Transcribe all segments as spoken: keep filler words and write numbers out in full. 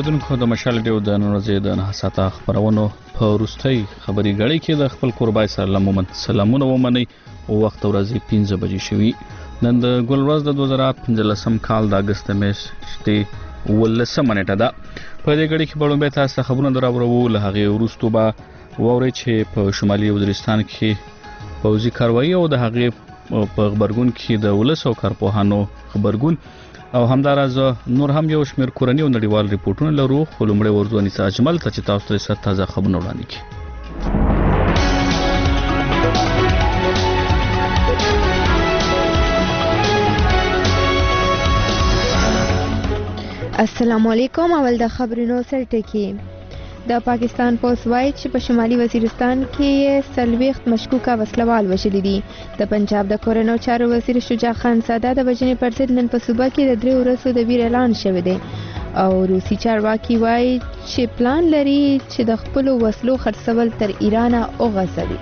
اوریدونکو د مشال ډیو د نن ورځې د نه ساعته خبرونو په وروستۍ خبري غړي کې د خپل قربای سره مومن سلامونه ومني او وخت ورځې پنځه بجې شوي. نن د ګل ورځ د دوه زره پنځلسم کال د اگست میاشتې ولسمه نیټه ده. په دې غړي کې بړومبه تاسو خبرونه دراوړو. له هغه وروسته به ووري چې په شمالي وزیرستان کې پوځي کاروایی او د هغه په خبرګون کې د ولس او کارپوهانو خبرګون او همدارز نور هم یو شمېر کورنی او نړیوال ریپورتونه لرو. خو لومړی ورځو انیسا اجمل ته چې تاسو ته ست تازه خبرونه وړاندې کړي. السلام علیکم. اول د خبرونو سرټکی. د پاکستان پولیس وايي چې په شمالي وزیرستان کې سلويخت مشکوکه وسلوال وژلي دي. د پنجاب د کورنیو چارو وزیر شجاع خان ساده د وژنې پر ضد نن په صوبه کې د درې ورځو د ویر اعلان شوی دی او روسي چارواکي وايي چې پلان لري چې د خپل وسلو خرڅول تر ایران او غزوي.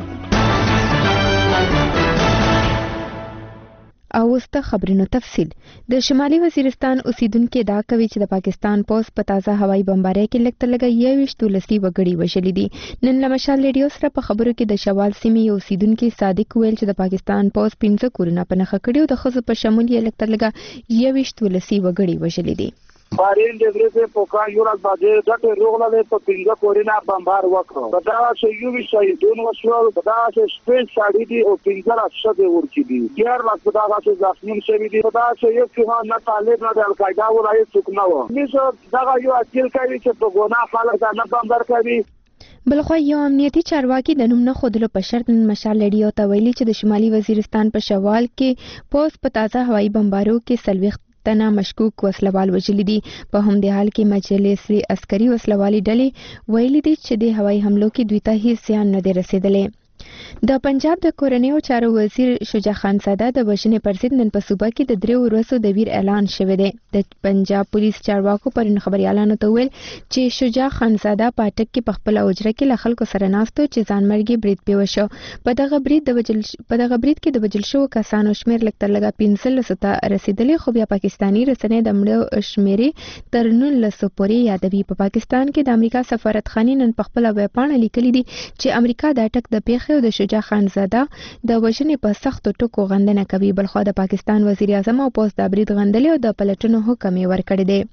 او وسته خبرونو تفصیل. د شمالي وزیرستان اوسیدونکو دا کوي چې د پاکستان پولیس په تازه هوایي بمبارۍ کې لږ تر لږه یوویشت ولسي وګړي وژلي دي. نن له مشال ریډیو سره په خبرو کې د شوال سیمې یو اوسیدونکو صادق ویل چې د پاکستان پولیس پنځه کورونه په نښه کړي او د ښځو په شمول یې لږ تر لږه یوویشت ولسي وګړي وژلي دي. بارین دغه په پوکا یو راز باندې دغه روغله په پنځه کورونه بمبار وکړو. دا چې یو وی شهیدون وشو، دا چې سپیس شاړي دي او پنځه راځه دي ورکی دي. ډیر وخت دا چې ځاسمون شوی دي. دا چې یو څه نه طالب نه د القاعده ولای څوک نه و. نشه دا یو اصل کوي چې په ګناه خلک دا نه بمبار کوي. بلخو یو امنیتي چارواکي د نوم نه خودلو په شرط مشال ریډیو ته ویلي چې د شمالي وزیرستان په شوال کې پوس په تازه هوایي بمبارو کې سلويخت تنا مشکوک وسلوال وژلي دي. په همدې حال کې مجلس عسکري وسلوالي ډلې ویلي دي چې د هوایي حملو کې دوی ته هیڅ زیان نه دی رسیدلی. د پنجاب د کورنیو چارو وزیر شجاع خان ساده د وژنې پر ضد نن په صوبه کې د درې ورځو د ویر اعلان شوی دی. د پنجاب پولیس چارواکو پرون خبريالانو ته ویل چې شجاع خان ساده په اټک کې په خپل اوجره کې له خلکو سره ناستو چې ځانمرګي برید پیښ وشو. په دغه برید د وجل په دغه برید کې د وجل شو کسانو شمیر لږ تر لږه پنځلس ته رسیدلی، خو بیا پاکستاني رسنۍ د مړو شمیرې تر نولس پورې یادوي. په پاکستان کې د امریکا سفارتخانې نن په خپل ویبپاڼه لیکلي دي چې امریکا د اټک د پیښې او د شجاع خان زاده د وژنې په سختو ټکو غندنه کوي. بلخو د پاکستان وزیر اعظم او پوس د برید غندلې او د پلټنو حکم یې ورکړی دی.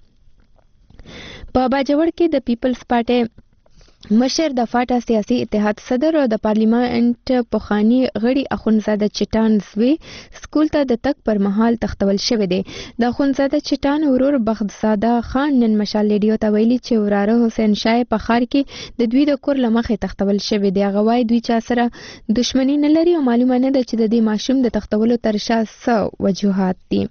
په باجوړ کې د پیپلز پارټي مشر د فاټا سیاسي اتحاد صدر او د پارلیمنت پخوانی غړي اخونزاده چټان زوی سکول ته د تک پر مهال تختول شوی دی. د اخونزاده چټان ورور بختزاده خان نن مشال ریډیو ته ویلي چې وراره حسین شاه په خار کې د دوی د کور لمخې تختول شوی دی. هغه وایي دوی چا سره دښمنی نه لري او معلومه نه ده چې د دې ماشوم د تختولو تر شا څه وجوهات دي.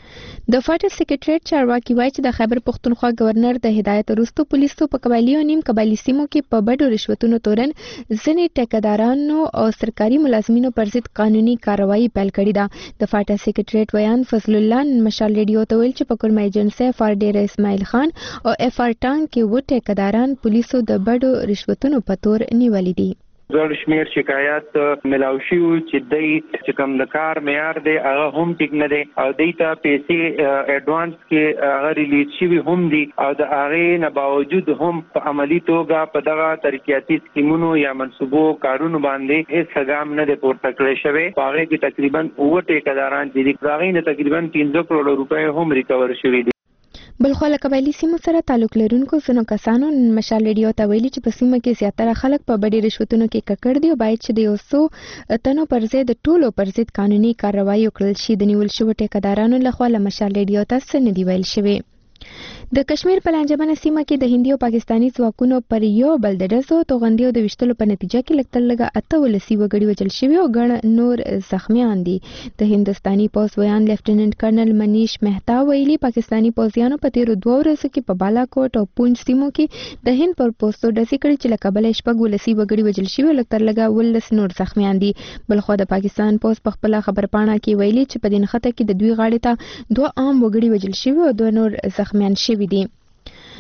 د فاټا سیکریټریټ چارواکي وایي چې د خیبر پختونخوا گورنر د هدایت وروسته پولیسو په قبایلي او نیم قبایلي سیمو کې په بډو رشوتونو تورن ځینې ټیکدارانو او سرکاري ملازمینو پر ضد قانوني کاروایی پیل کړې ده. د فاټا سیکریټریټ ویان فضل الله مشال ریډیو ته ویل چې په کورمه ایجنسي اف آر ډیر اسماعیل خان او اف آر ټانګ کې و ټیکداران پولیسو د بډو رشوتونو په تور نیولې دي. زړ شمیر شکایت ملاوشي چې دای چې کوم د کار معیار دی هغه هم ټیک نه دی او دای ته پیسې اډوانس کې هغه ریلیز شوی هم دي او د هغه نه باوجود هم په عملی توګه په دغه ترقیاتي سکیمونو یا منصوبو کارونو باندې هیڅ ګام نه دی پورته کړی شوی. په هغه کې تقریبا اوه ټیکداران چې دي هغه نه تقریبا پنځه کروڑ روپۍ هم ریکور شوی دي. بلخو له قبایلي سیمو سره تعلق لرونکو ځینو کسانو مشال ریډیو ته ویلي چې په سیمه کې زیاتره خلک په بډې رشوتونو کې ککړ دي او باید چې د یو څو تنو پر ضد د ټولو پر ضد قانوني کاروایی وکړل شي. د نیول شوو ټیکدارانو لخوا له مشال ریډیو ته څه نه دی ویل شوی. د کشمیر په لانجمنه سیمه کې د هندي او پاکستاني ځواکونو پر یو بل د ډزو توغندي او د وشتلو په نتیجه کې لږ تر لږه اته ولسي وګړي وژل شوي او ګڼ نور زخمیان دي. د هندستاني پوځ ویان لیفټیننټ کرنل منیش مهتا ویلي پاکستاني پوځیانو په تیرو دوه ورځو کې په بالاکوټ او پونج سیمو کې د هند پر پوستو ډزې کړې چې له کبله شپږ ولسي وګړي وژل شوي او لږ تر لږه ولس نور زخمیان دي. بلخو د پاکستان پوځ په خپله خبرپاڼه کې ویلي چې په دې نښته کې د دوی غاړې ته دوه عام وګړي وژل شوي او دوه نور زخمیان شوي دي.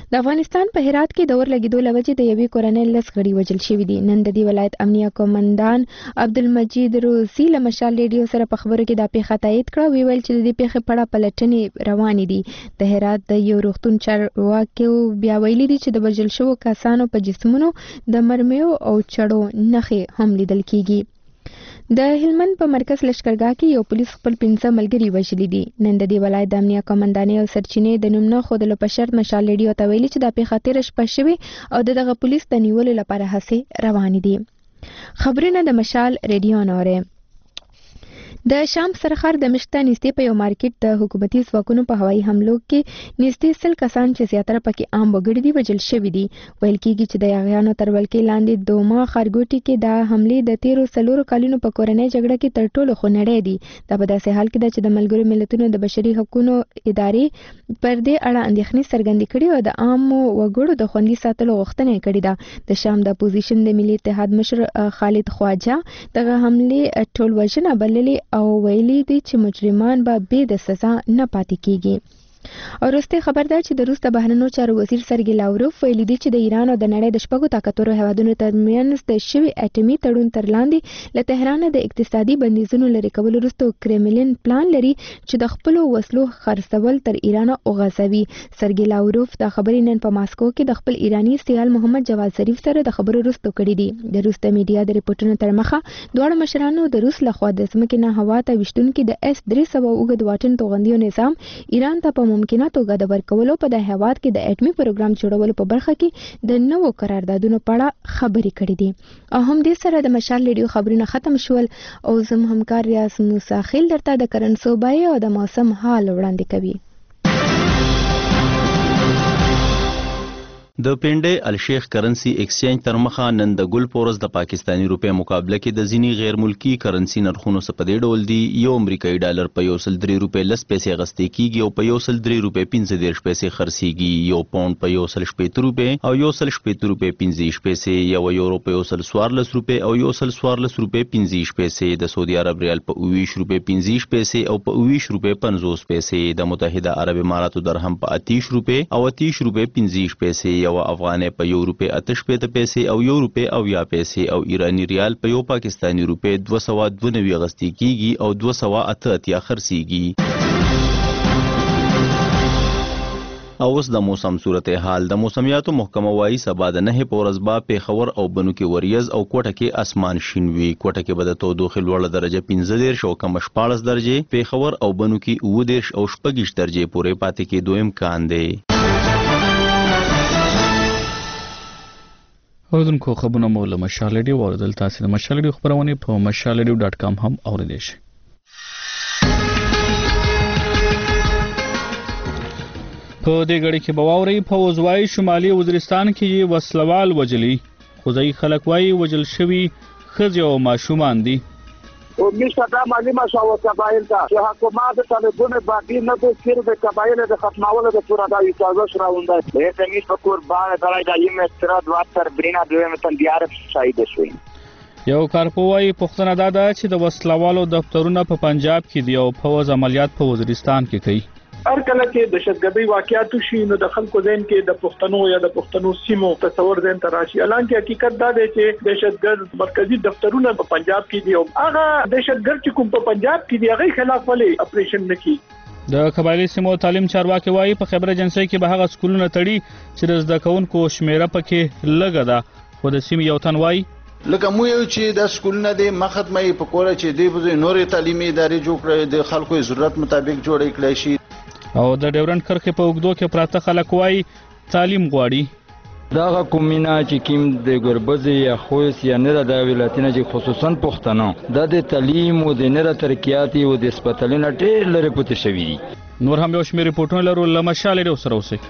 د افغانستان په هرات کې د اور لګیدو له وجې د یوې کورنۍ لس غړي وژل شوي دي. نن د دې ولایت امنیه قومندان عبدالمجید روزي له مشال ریډیو سره په خبرو کې دا پیښه تایید کړه. وی ویل چې د دې پیښې په اړه پلټنې روانې دي. د هرات د یو روغتون چارواکي بیا ویلي دي چې د وژل شوو کسانو په جسمونو د مرمیو او چړو نښې هم لیدل کیږي. د هلمند په مرکز لشکرګاه کې یو پولیس خپل پنځه ملګري وژلي دي. نن د دې ولایت د امنیه قومندانۍ او سرچینې د نوم نه ښودلو په شرط مشال ریډیو ته ویلي چې دا پیښه تېره شپه شوې او د دغه پولیس د نیولو لپاره هڅې روانې دي. خبرونه د مشال ریډیو نورې. د شام سرخر د مشته نږدې په یو مارکیټ د حکومتي ځواکونو په هوایي حملو کې نږدې سل کسان چې زیاتره پکې عام وګړي دي وژل شوي دي. ویل کېږي چې د یاغیانو تر ولکې لاندې دوما ښارګوټي کې دا حملې د تیرو څلورو کلونو په کورنۍ جګړه کې تر ټولو خونړۍ دي. دا په داسې حال کې ده چې د ملګرو ملتونو د بشري حقوقو ادارې پر دې اړه اندېښنې څرګندې کړي او د عامو وګړو د خوندي ساتلو غوښتنه یې کړې ده. د شام د اپوزیشن د ملي اتحاد مشر خالد خواجه دغه حملې ټول وژنه بللې او ویلي دي چې مجرمان به بې د سزا نه پاتې کیږي. او وروستی خبر ده چې د روس د بهرنیو چارو وزیر سرګي لاوروف ویلي دي چې د ایران او د نړۍ د شپږو طاقتورو هیوادونو ترمنځ د شوي اټومي تړون تر لاندې له تهران د اقتصادي بندیزونو لرې کولو وروسته کرملین پلان لري چې د خپلو وسلو خرڅول تر ایران وغځوي. سرګي لاوروف دا خبرې نن په ماسکو کې د خپل ایرانی سیال محمد جواد ظریف سره د خبرو وروسته کړې دي. د روس د میډیا د ریپورټونو تر مخه دواړو مشرانو د روس لخوا د ځمکې نه هوا ته ویشتونکي د اس درې سوه اوږد واټن توغندیو نظام ایران ته په ممکنه توګه د ورکولو په د هیواد کې د اټمي پروګرام جوړولو په برخه کې د نوو قراردادونو په اړه خبرې کړې دي. او هم دې سره د مشال ریډیو خبرونه ختم شول او زم همکار ریاض موسی خیل درته د کرنسوبای او د موسم حال وړاندې کوي. د پنډۍ الشیخ کرنسی ایکسچینج تر مخه نن د ګل پورس د پاکستانی روپی مقابله کې د ځینې غیر ملکی کرنسی نرخونو څخه په دې ډول دي. یو امریکایي ډالر په یو سل درې روپۍ لس پیسې اخیستل کیږي او په یو سل درې روپۍ پنځه دېرش پیسې خرڅیږي. یو پاونډ په یو سل شپېته روپۍ او یو سل شپېته روپۍ پنځه دېرش پیسې، یو یورو په یو سل څوارلس روپۍ او یو سل څوارلس روپۍ پنځه دېرش پیسې، د سعودي عرب ریال په اوه ویشت روپۍ پنځه دېرش پیسې او په اوه ویشت روپۍ پنځوس پیسې، د متحده عرب اماراتو درهم په اته دېرش روپۍ او اته دېرش روپۍ پنځه دېرش پیسې، یو افغانۍ په یو روپۍ اته شپېته پیسې او یو روپۍ اویا پیسې او ایرانی ریال په یو پاکستانی روپۍ دوه سوه دوه نوي اخیستل کیږي او دوه سوه اته اتیا خرڅیږي. او اوس د موسم صورتحال. د موسمیاتو محکمه وایي سبا د نهه په ورځ به پیښور او بنو کې وریځ او کوټه کې اسمان شین وي. کوټه کې به د تودوخې لوړه درجه پنځه دېرش او کمه شپاړس درجې، پیښور او بنو کې اوه دېرش او شپږ ویشت درجې پورې پاتې کېدو امکان دی. اوردونکو خبرونه مو له مشال ریډیو اوریدل. تاسو د مشال ریډیو خبرونه په مشال ریډیو ډاټ کام هم اوریدئ شئ. په دې غړي کې به واورئ په وزوای شمالي وزیرستان کې وسلوال وجلی خوځي خلک وایي وجل شوی خځې او ماشومان دي. و میشه دا معلومه شو قبایل ته چې حکومت طالبونه باقی نه د سیر د قبایل د ختمولو د پورا د اجازه شراونده به تمیز په قربان درای د یم استراد واتر برینا دویم تن دیار شاید شوی. یو کارپوای پښتنه دا ده چې د وسلوالو دفترونه په پنجاب کې دی او فوز عملیات په وزیرستان کې کوي. هر کله چې دهشتګردي واقعیات شي نو د خلکو ذهن کې د پښتنو یا د پښتنو سیمو تصور ذهن ته راشي. الانکه حقیقت دا دی چې دهشتګرد مرکزی دفترونه په پنجاب کې دي او هغه دهشتګرد چې کوم په پنجاب کې دی هغه خلاف ولې اپریشن نکي. د قبایلی سیمو تعلیم چارواکي وایي په خبره جنسي کې به هغه سکولونه تړي چې د زده کوونکو شمیره پکې لږه ده، خو د سیمې یو تن وایي لکه مو یو چې د سکولونه د مخدمه په کوله چې دی به نورې تعلیمي ادارې جوړ کړي د خلکو ضرورت مطابق جوړ کړي شي. او د ډیورنډ کرښې په اوږدو کې پراته خلک وایي تعلیم غواړي. دغه کومینه چې کیم د ګربز یا خویس یا نه د ولایتونو چې خصوصا پښتنو د تعلیم او د نه ترقیات او د سپټلینه ډېر لري پته شوی دي. نور هم یو شمېر ریپورټونه لرو له مشال ریډیو سره اوسئ.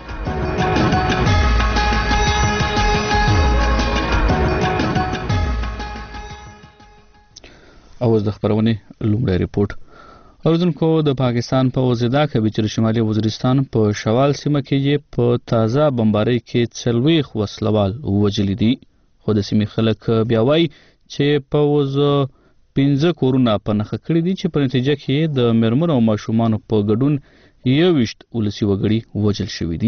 او د خبرونه لومړی ریپورت. اوردونکو د پاکستان په وزیدا کوي چې شمالي وزیرستان په شوال سیمه کې په تازه بمبارۍ کې څلوېښت وسلوال وژلي دي، خو د سیمې خلک بیا وایي چې په وز پنځه کورونه په نښه کړي دي چې په نتیجه کې د میرمنو او ماشومانو په ګډون یو ویشت ولسي وګړي وژل شوي دي.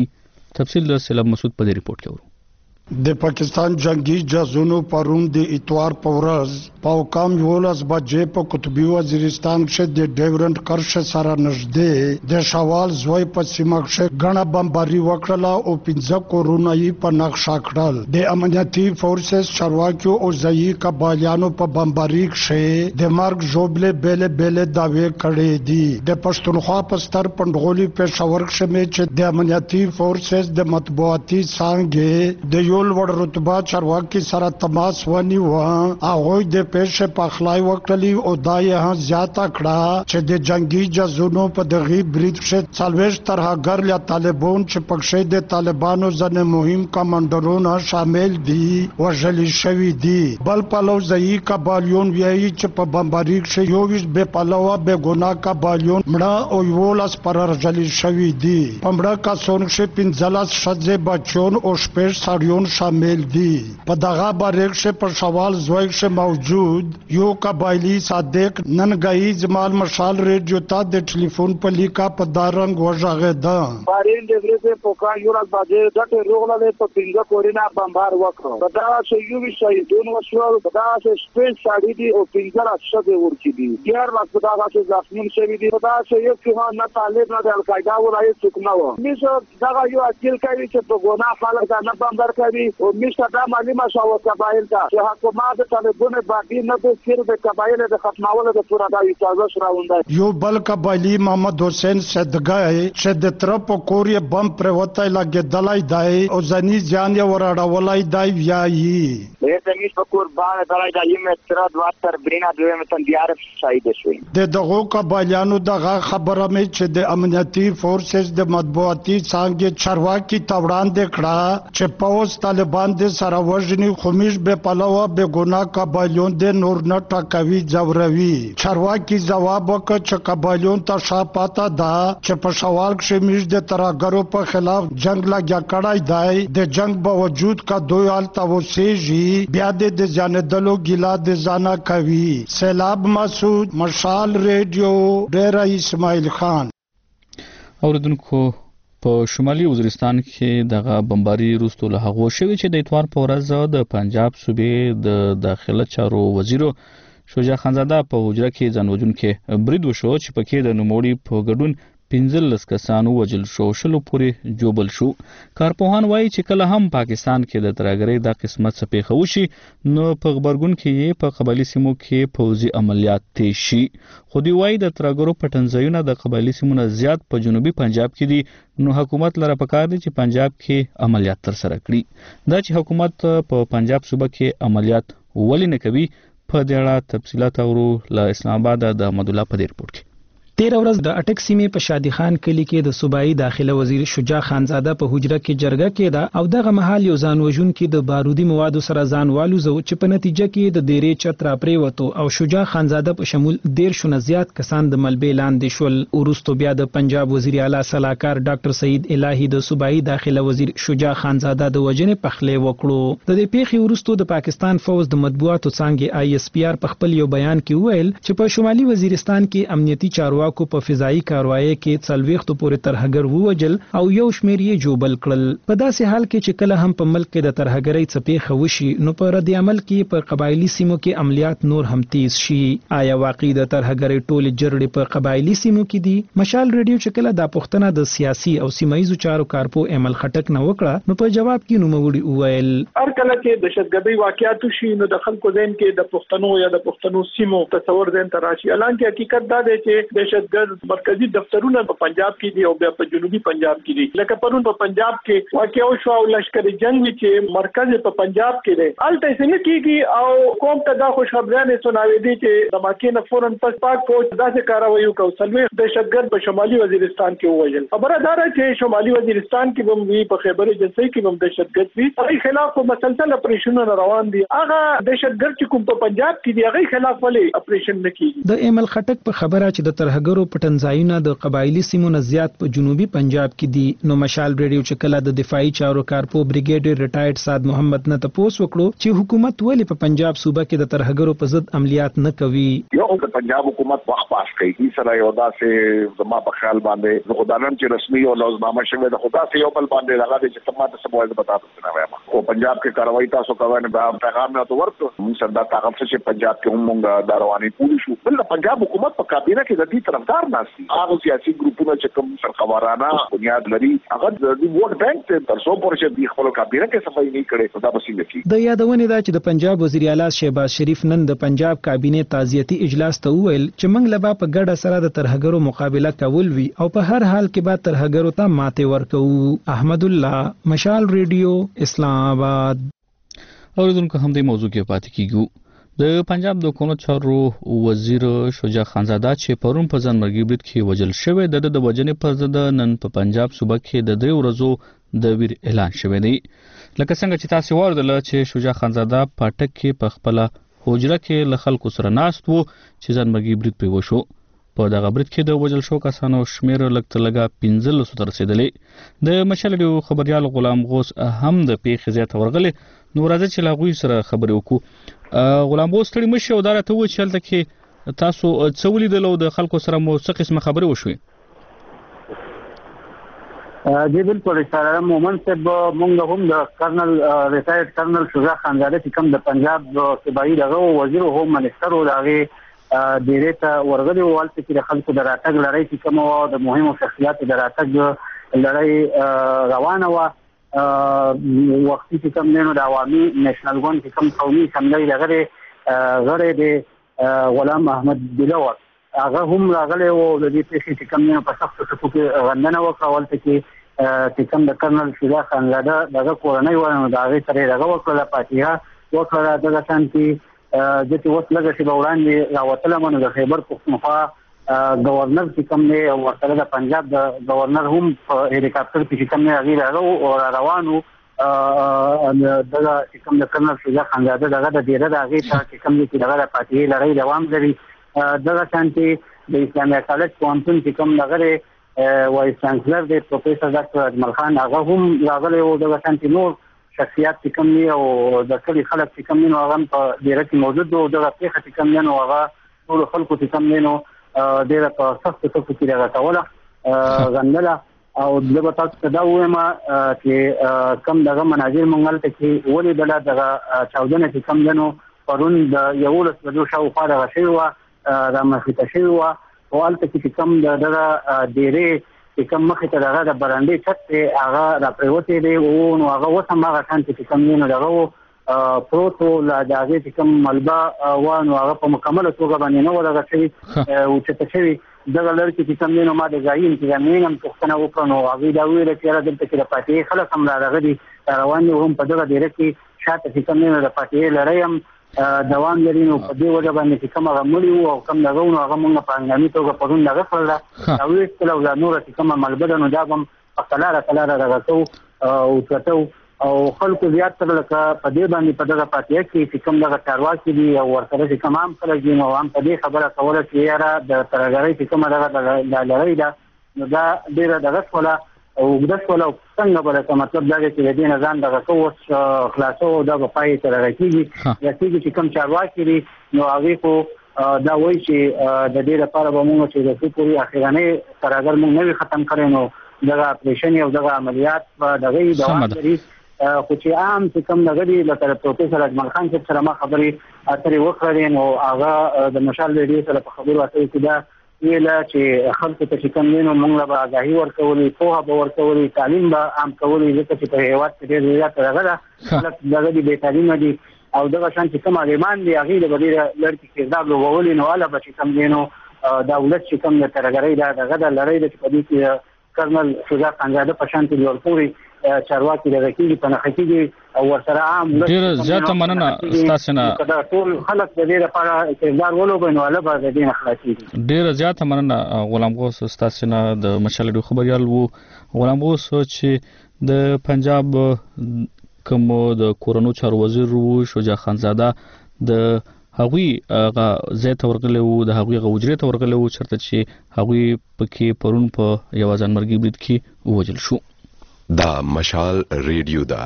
تفصیل د سلام مسعود په دې ریپورت کې ورو د پاکستان جنگي جهازونو پرون د اتوار په ورځ په کام یولس بجې په قطبي وزیرستان کې د ډیورنټ کرښ سره نږدې د شوال زوی په سیمه کې غڼه بمباري وکړه او پنځه کورونه یې په نقشه کړل. د امنیتي فورسز چارواکیو او ځایي قبایلیانو په بمباري کې د مرګ ژوبلې بیل بیل داوی کړې دي. د پښتونخوا په ستر پندغولي پېښور کې چې د امنیتي فورسز د مطبوعاتي څانګې د ټول وړ رتبه چارواکي سره تماس ونیو. هغه د پېښې په خلای وکړلی او دا یې زیاته کړه چې د جنگي جهازونو په دغه برید کې څلوېښت ترهګر یا طالبان چې پکښې د طالبانو ځنه مهم کمانډرونه شامل دي وژل شوي دي. بل پلو ځایي قبایلیون وایي چې په بمباري کې یو ویشت بې پلوه بې ګناه قبایلیون مړه او یولس پر وژل شوي دي. په مړه کسانو کې پنځلس ښځې بچیان او شپږ سړیان شامل دي. په دغه باریک شه پر شوال زوی شه موجود یو قبایلی صادق ننګای جمال مشال ریډیو ته د ټلیفون په لیکا په دارنګ وژغه بارین د غریبه پوکا یو راز باندې دټه روغله په پنځه کورینا بمبار وکړو. دا چې یو ویشي دون وشو دا چې سپیس ساړي دي او پنځه راځه د ورکی دي. ګیر راځه دا چې ځخمون شوی دي. دا چې یو څه نه طالب نه د القاعده ولای څوک نه و. میشه دا یو اکیل کوي چې په ګناه خلک دا نه بمبار کوي او میشه دا معلومه شو قبایل ته چې حکومت طالبونه باندې نه د سیر د قبایل د ختمولو د پورا د اجازه شراونده. یو بل قبایلی محمد حسین صدګای چې د طرف کورې بم پر وته لګیدلای دی او ځنی ځان یې وراړولای دی ویایي. د دې په کور باندې دلای دی مې تر دوه تر برینا دوه متن دیار شهید شوی. د دغه قبایلیانو دغه خبره مې چې د امنیتي فورسز د مطبوعاتي څنګه چارواکي توړاندې کړه چې پوس طالبان د سره وژني خمیش به پلوه به ګناه قبایلیون د نور نه ټاکوي ځوروي. چارواکي ځواب وکړ چې قبایلیون ته شاپاته ده چې په شوال کې میش د ترهګرو په خلاف جنگ لګیا کړای دی. د جنگ باوجود کا دوی حالت اوسېږي بیا د ځاندلو ګیلا د ځانا کوي. سیلاب مسعود مشال ریډیو ډیر اسماعیل خان. اوریدونکو په شمالي وزیرستان کې دغه بمباري وروسته له هغه شوی چې د اتوار په ورځ د پنجاب صوبې د داخله چارو وزیر شجاع خانزاده په حجره کې ځانوژونکي برید وشو چې پکې د نوموړي په ګډون پنځلس کسانو وژل شو شلو پورې جوبل شو. کارپوهان وایي چې کله هم پاکستان کې د ترهګرۍ د قسمت څه پیښه وشي نو په خبرګون کې یې په قبایلي سیمو کې پوځي عملیات تیز شي. خو دوی وایي د ترهګرو پټنځایونه د قبایلي سیمو زیات په جنوبي پنجاب کې دي نو حکومت لره پکار دی چې پنجاب کې عملیات تر سره کړي. دا چې حکومت په پنجاب صوبه کې عملیات ولې نه کوي په دې اړه تفصیلات اورو له اسلام آباد د احمد الله په ریپورت کې. تیر ورځ د اټک سیمې په شادي خان کلی کې د صوبایي داخله وزیر شجاع خانزاده په حجره کې جرګه کېده او دغه مهال یو ځانوژن کې د بارودي موادو سره ځان والوزو چې په نتیجه کې د ډېرې چترا پریوتو او شجاع خانزاده په شمول ډېر شونه زیات کسان د ملبې لاندې شول. ورستو بیا د پنجاب وزیر اعلی صلاحکار ډاکټر سعید الهی د صوبایي داخله وزیر شجاع خانزاده د وجنې پخلې وکړو. د دې پیښې ورستو د پاکستان فوج د مطبوعاتو څنګه آی اس پی آر په خپل یو بیان کې وویل چې په شمالي وزیرستان کې امنیتي چارواکو په فضایي کاروایی کې څلوېښتو پورې ترهګر ووجل او یو شمېر یې جوبل کړل. په داسې حال کې چې کله هم په ملک کې د ترهګرۍ څه پیښه وشي نو په رد عمل کې په قبایلي سیمو کې عملیات نور هم تیز شي. آیا واقعي د ترهګرۍ ټولې جرړې په قبایلي سیمو کې دي؟ مشال ریډیو چې کله دا پوښتنه د سیاسي او سیمایي چارو کارپو ایمل خټک نه وکړه نو په جواب کې نوموړي وویل هر کله چې دهشتګردي واقعیات شي نو د خلکو ذهن کې د پښتنو یا د پښتنو سیمو تصور ذهن ته راشي. الانکه حقیقت دا دی چې دهشتګرد مرکزی دفترونه په پنجاب کې دي او بیا په جنوبي پنجاب کې دي. لکه پرون په پنجاب کې واقع شو او لشکر جنگ چې مرکز په پنجاب کې دی الته څنګه کیږي او کوم ته دا خوشخبرانه سناوي دي چې د ماکینه فورن پس پاک فوج داسې کاروي وکړ سلوي دهشتګرد په شمالي وزیرستان کې ووجل. خبره دا ده چې شمالي وزیرستان کې هم وی په خیبر ایجنسی کې هم دهشتګرد وی هغه خلاف مسلسل اپریشنونه روان دي. هغه دهشتګرد چې کوم په پنجاب کې دی هغه خلاف ولې اپریشن نه کیږي. د ایمل خټک په خبره چې د ترهګر ترهګرو پټنځایونه د قبایلی سیمو نه زیات په جنوبي پنجاب کې دي. نو مشال ریډیو چې کله د دفاعي چارو کارپو بریګیډر ریټایرډ سعد محمد نه تاسو وکړو چې حکومت ولې په پنجاب صوبه کې د ترهګرو په ضد عملیات نه کوي. یو د پنجاب حکومت وخت پاس کوي چې سره یو داسې زما په خیال باندې د خدانم چې رسمي او لوزنامه شوی د خدا سي یو بل باندې لگا دي چې تماته سموي بتا تاسو نه وایم او پنجاب کې کاروایی تاسو کوي نه به پیغام نه تو ورته موږ سره دا طاقت چې پنجاب کې هم موږ دا رواني پوری شو. بل پنجاب حکومت په کابینه کې د دې طرفدار ناسي هغه سیاسي ګروپونه چې کوم سرخوارانه بنیاد لري هغه د ووټ بانک ته تر څو پورې د خپل کابینه کې صفای نه کړي دا بسې نه کی. د یادونه دا چې د پنجاب وزیر اعلی شهباز شریف نن د پنجاب کابینه تعزیتي اجلاس ته وویل چې موږ لبا په ګډه سره د ترهګرو مقابله کول وی او په هر حال کې به ترهګرو ته ماته ورکو. احمد الله، مشال ریډیو، اسلام آباد. اوریدونکو هم د موضوع کې پاتې کیږو. د پنجاب د حکومت چارو وزیر شجاع خانزاده چې پرون په ځانمرګي برید کې وژل شوی د د وجنې پر ضد نن په پنجاب صوبه کې د درې ورځو د ویر اعلان شوی دی. لکه څنګه چې تاسو واردل چې شجاع خانزاده پټک کې په خپل حجره کې له خلکو سره ناست وو چې ځانمرګي برید پرې وشو. په دغه برید کې د وژل شو کسانو شمیر لږ لږه پنځلس ته رسیدلې. د مشال ریډیو خبريال غلام غوث هم د پیښې زیاته ورغلي. نو راځي چې لاغوي سره خبرې وکړو. غلام غوث ستړي مشه او دارته و چې هلته کې تاسو څه ولیدل او د خلکو سره مو څه قسمه خبرې وشوي؟ جی بالکل سره مومن صاحب مونږ هم د کرنل ریټایرډ کرنل شجاع خانزاده چې کوم د پنجاب صوبایي دغه وزیر هم منستر او دغه ډیره ته ورغلي او ولته کې د خلکو د راتګ لړۍ چې کوم او د مهمو شخصیت د راتګ لړۍ روانه و. وختي چې کوم نه د عوامي نېشنل ګوند چې کوم قومي سمندري دغه غړي د غلام احمد بلور هغه هم راغلی او د دې پیښې چې کوم نه په سختو ټکو کې غندنه وکړه. ولته کې چې کوم د کرنل شجاع خانزاده دغه کورنۍ ونه د هغې سره دغه وکړه فاتحه وکړه. دغه شان کې د چې اوس لږه شېبه وړاندې راوتله نو د خیبر پښتونخوا گورنر چې کوم دی او ورسره د پنجاب د گورنر هم په هلیکاپټر کې چې کوم دی هغې راغلو او روانو دغه چې کوم د کرنل شجاع خانزاده دغه د ډیره د هغې ته چې کوم دی چې دغه د فاتحې لړۍ دوام لري. دغه شان کې د اسلامي کالج پوهنتون چې کوم دغه دی وایس چانسلر دی پروفیسر ډاکټر اجمل خان هغه هم راغلی او دغه شان کې نور شخصیات چې کوم دی او د کلي خلک چې کوم دی نو هغه په ډیره کې موجود و. دغه پیښه چې کوم دی نو هغه ټولو خلکو چې کوم دی نو ډیره په سختو ټکو کې دغه کوله غندله. او دغه تاسو ته دا وایم چې کم دغه مناظر مونږ هلته کې ولیدله دغه چاودنه چې کوم دی نو پرون د یولس بجو شاوخوا دغه شوې وه رامخته شوې وه او هلته کې چې کوم د دغه ډیرې چې کوم مخې ته دغه د برنډې چت دی هغه راپرېوتی دی او نو هغه اوس هم هغه شان چې کوم دی نو دغه و پروت و له د هغې چې کوم ملبه وه نو هغه په مکمله توګه باندې نه وه دغه شوي اوچته شوي. دغه لړکې چې کوم دی نو ما د ځایي انتظامیې هم پوښتنه وکړه نو هغوی دا وویله چې یاره دلته کې د فاتحې خلک هم راغلي دي روان دي هم په دغه ډیره کې شاته چې کوم دی نو د فاتحې لړۍ هم دوام لري. نو په دې وجه باندې چې کوم هغه مړي وو او کوم دغه نو هغه مونږ په هنګامي توګه پرون دغه کړله راویستله او دا نوره چې کومه ملبه ده نو دا به هم په قلاره قلاره دغه کوو او چوټو او خلکو زیات تر لکه په دې باندې په دغه فاتحه کې چې کوم دغه چارواکي دي او ورسره چې کوم عام خلک دي نو هم په دې خبره کوله چې یاره د ترهګرۍ چې کومه دغه لړۍ ده نو دا ډېره دغه شوله او اوږده شوله او څنګه به لکه مطلب دا دی چې د دې نه ځان دغه کوو اوس خلاصو او دا به پای ته رارسېږي رسېږي چې کوم چارواکي دي نو هغوی خو دا وایي چې د دې لپاره به مونږ چې د څو پورې اخرنۍ ترهګر مونږ نه وي ختم کړی نو دغه اپریشن او دغه عملیات به دغه دوام لري. خو چې عام چې کوم دغه دي لکه د پروفیسر اجمل خان صاحب سره ما خبرې اترې وکړلې نو هغه د مشال ریډیو سره په خبرو اترې کې دا ویله چې خلکو ته چې کوم دی نو موږ به آګاهي ورکولې پوهه به ورکولې تعلیم به عام کولې ځکه چې په هېواد کې ډېر زیات دغه ده خلک دغه دي بې تعلیمه دي او دغه شان چې کوم عالمان دي هغوی د به ډېره لړ کې کردار لوبولې نو هله به چې کوم دی نو دا ولس چې کوم د ترهګرۍ دا دغه د لړۍ ده چې په دې کې کرنل شجاع خانزاده په شانتې لوړ پورې چارواکي دغه کېږي په نښه کېږي او ورسره عام ډېره زیاته مننه ستاسې نه که دا ټول خلک د دې لپاره کردار ولوبوي نو هله به د دې نه خلاصېږي. ډېره زیاته مننه غلام غوث ستاسې نه د مشال ریډیو خبریال و غلام غوث چې د پنجاب کوم د کورنو چارو وزیر و شجاع خانزاده د هغوی هغه ځای ته ورغلي وو د هغوی هغه حجرې ته ورغلي وو چېرته چې هغوی پکې پرون په یوه ځانمرګي برید کې ووژل شو. دا مشال ریډیو ده.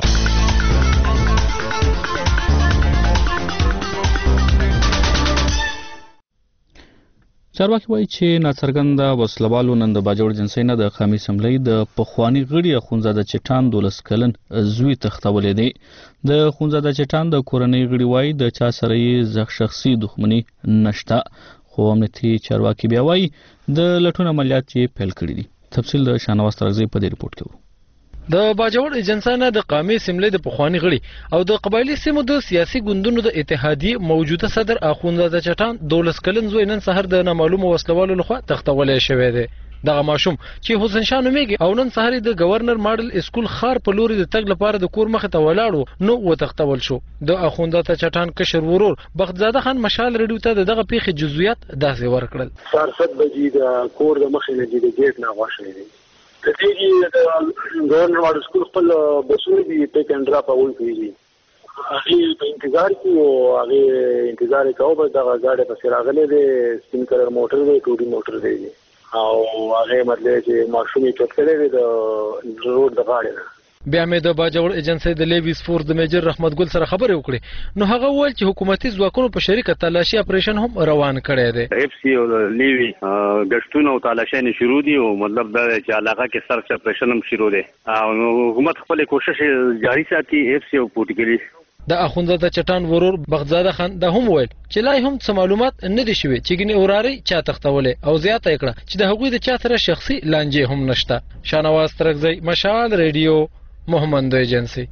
چارواکي وایي چې ناڅرګنده وسلوالو نن د باجوړ جنسۍ نه د قومي اسمبلۍ د پخواني غړي اخونزاده چټان دولس کلن زوی تختولې دی. د اخونزاده چټان د کورنۍ غړي وایي د چا سره یې شخصي دښمني نشته، خو امنیتي چارواکي بیا وایي د لټون عملیات یې پیل کړي دي. تفصیل د شاهنواز ترغزي په دې ریپورت کې وو. د باجوړ ایجنسی نه د قومي اسمبلۍ د پخواني غړي او د قبایلي سیمو د سیاسي ګوندونو د اتحادیې موجوده صدر اخونزاده چټان دولس کلن زوی نن سهار د نامعلومو وسلوالو لخوا تختولې شوی دی. دغه ماشوم چې حسین شاه نومیږي او نن سهار د گورنر ماډل اسکول خار په لوري د تګ لپاره د کور مخ ته ولاړو نو وتختول شو. د اخونزاده چټان کشر ورور بختزاده خان مشال ریډیو ته دغه پیښې جزئیات داسې ورکړل. سهار سات بجې د کور د مخې نه د ګیټ نه غوښنه دي. د دې د گورنر ماډل اسکول خپل بسونه دي ټیک اند ډراپ اول کیږي. هغه په انتظار کې او هغه انتظار کوي به دغه گاډي په سر راغلي دي، سپین کلر موټر دی، ټوډي موټر دی او هغه مطلب چې ماشومې چوت کړي دي د روډ د غاړې نه. بیا مې د باجوړ ایجنسی د لیویس فورس د میجر رحمت ګل سره خبرې وکړې، نو هغه وویل چې حکومتي ځواکونو په شریکه تلاشي اپریشن هم روان کړی دی. اف سی او لیوی غشتون او تلاشي شروع دي او مطلب دا چې علاقه کې سرچ اپریشن هم شروع دی او حکومت خپل کوشش جاری ساتي. اف سی او پورتګلی د اخونزاده چټان ورور بختزاده خان د هم ویل چې لای هم څه معلومات نه دي شوي چې ګنې اوراري چا تختولې او زیاته کړه چې د هغوی د چا سره شخصي لانجې هم نشته. شاهنواز ترغزی، مشال ریډیو، محمد ایجنسی.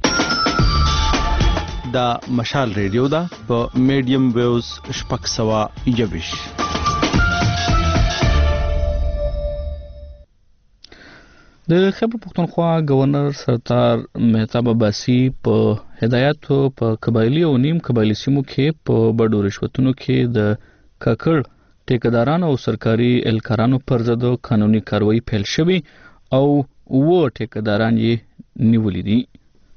دا مشال ریډیو ده په میډیم ویوز شپږ سوه یوویش. د خیبر پختونخوا گورنر سردار مهتاب عباسي په هدایاتو په قبایلی او نیم قبایلی سیمو کې په بډو رشوتونو کې د ککړ ټیکدارانو او سرکاري اهلکارانو پر ضد قانوني کاروایی پیل شوی او و ټیکداران یې نیولې دي.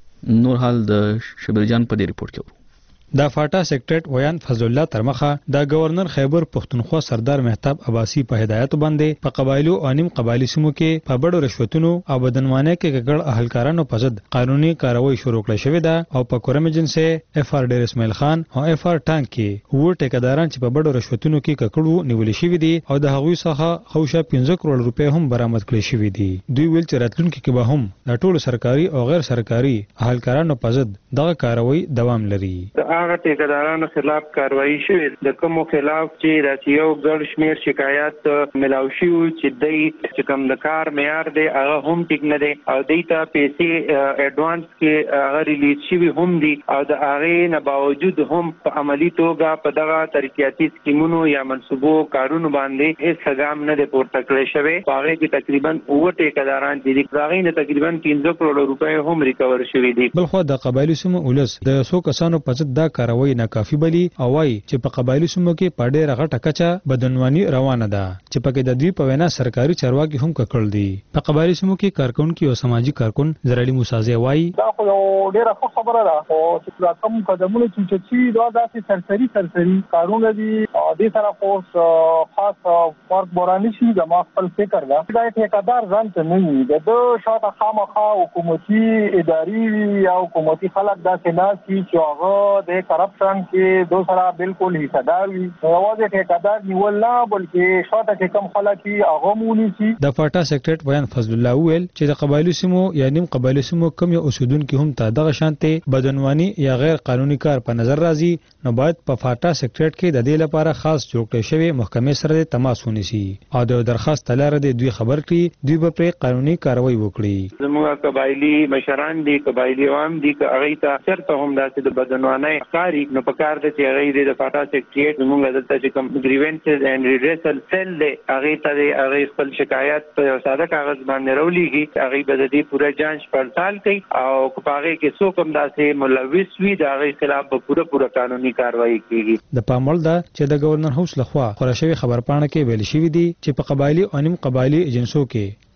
نور حال د شبیر جان په دې ریپورت کې. د فاټا سیکریټریټ ویان فضل الله ترمخه د گورنر خیبر پختونخوا سردار مهتاب عباسي په هدایتو باندې په قبایلو او نیم قبایلی سیمو کې په بډو رشوتونو او بدنوانه کې کګړ اهلکارانو په ضد قانوني کاروایی شروع کړې شوې ده او په کورم ایجنسی اف ار ډیر اسماعیل خان او اف ار ټانک کې و ټیکداران چې په بډو رشوتونو کې ککړو نیولې شوې دي او د هغوی څخه خوشا پنځه کروڑ روپۍ هم برآمد کړې شوې دي. دوی ویل چې راتلونکي کې به هم د ټولو سرکاري او غیر سرکاري اهلکارانو په ضد دغه کاروایی دوام لري. هغه ټیکدارانو خلاف کاروایی شوې د کومو خلاف چې د یو ګڼ شمیر شکایات ملاو شوي چې دوی چې کوم د کار معیار دی هغه هم ټیک نه دی او دوی ته پیسې اډوانس کې هغه ریلیز شوي هم دي او د هغې نه باوجود هم په عملي توګه په دغه ترقیاتي سکیمونو یا منصوبو کارونو باندې هیڅ ګام نه دی پورته کړی شوی. په هغې کې تقریبا اووه ټیکداران چې دي د هغې نه تقریبا پنځه کروړه روپۍ هم ریکور شوي دي. بلخوا د قبایلي سیمو ولس د څو کسانو په ضد دا کاروایی ناکافي بلی او وايي چې په قبایلی سیمو کې په ډېره غټه کچه بدنواني روانه ده چې پکې د دوی په وینا سرکاري چارواکي هم ککړ دي. په قبایلی سیمو کې کارکونکي او سماجی کارکون زرعلی موسازی وايي دا خو ډېره ښه خبره ده او چې کوم قدمونه چې چې دا داسې سرسري سرسري کارونه دي دې سره خو خاص فرق بوراني شي د ما خپل فکر ده دا ټیکدار ځان ته نه وي د شاته خامخا حکومتي اداري یا حکومتي خلک داسې نه چې هغه د کرپشن کې دو سره بالکل حصدار وي. یوازې ټیکدار نیول نه بلکې شاته کې کم خلک هغه مونږ شي. د فاټا سیکریټریټ ویان فضل الله ویل چې د قبایلی سیمو یا نیم قبایلی سیمو کم یو اوسیدونکو هم ته دغه شانته بدنواني یا غیر قانوني کار په نظر راځي نو باید په فاټا سیکریټریټ کې د دې لپاره خاص جوړ کړی شوی محکمې سره تماس ونیسي او د درخواست لاره د دوی خبر کړي دوی به پر قانوني کاروایی وکړي. زموږ قبایلی مشران دي قبایلی عوام دي که هغه ته چرته هم داسې د بدنواني کاری نو په کار د چې هغه د فاټا سیکریټریټ زموږ دلته چې کوم گریونسز اینڈ ریډریسل سیل دی هغه ته هغه خپل شکایت په ساده کاغذ باندې راولېږي هغه به د دې پوره جانچ پړتال کوي او په هغه کې څوک هم داسې ملوث وي د هغې خلاف به پوره پوره قانوني کاروایی کېږي. د پام وړ ده چې د گورنر هاوس لخوا خپاره شوې خبرپاڼه کې ویل شوي دي چې په قبایلي او نیم قبایلي ایجنسو کې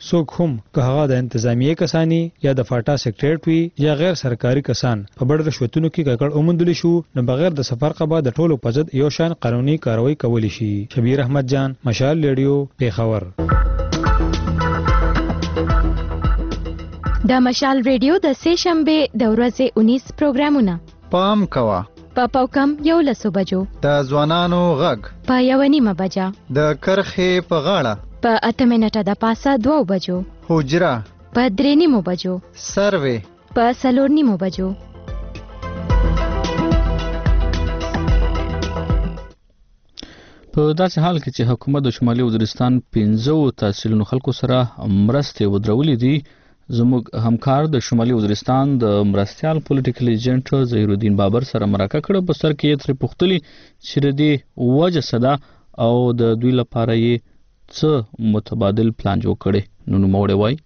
څوک هم که هغه د انتظامیه کسانی یا د فاټا سیکریټری وي یا غیر سرکاري کسان په بڑ رشوتونو کې ککړ اومندل شو نو بغیر د سفر قبا د ټولو په ضد یو شان قانوني کاروایی کولی شي. شبیر احمد جان، مشال ریډیو، پیښور. د مشال ریډیو د سه شنبه د ورځې انیس پروګرامونه پام کوا په پاوکم یو لسو بجو د ځوانانو غږ په یو نیمه بجه د کرخې په غاړه په اته منټه د پاسه دوه بجو حجره په درې نیمو بجو سروې په څلور نیمو بجو. په داسې حال کې چې حکومت د شمالي وزیرستان پنځو تحصیلونو خلکو سره مرستې ودرولې دي، زموږ همکار د شمالي وزیرستان د مرستيال پولیټیکل ایجنټ ظهیر الدین بابر سره مرکه کړه. په سر کې یې ترې پوښتلي چې د دې وجه څه ده او د دوی لپاره یې څه متبادل پلان جوړ کړي. نو نوموړی وایي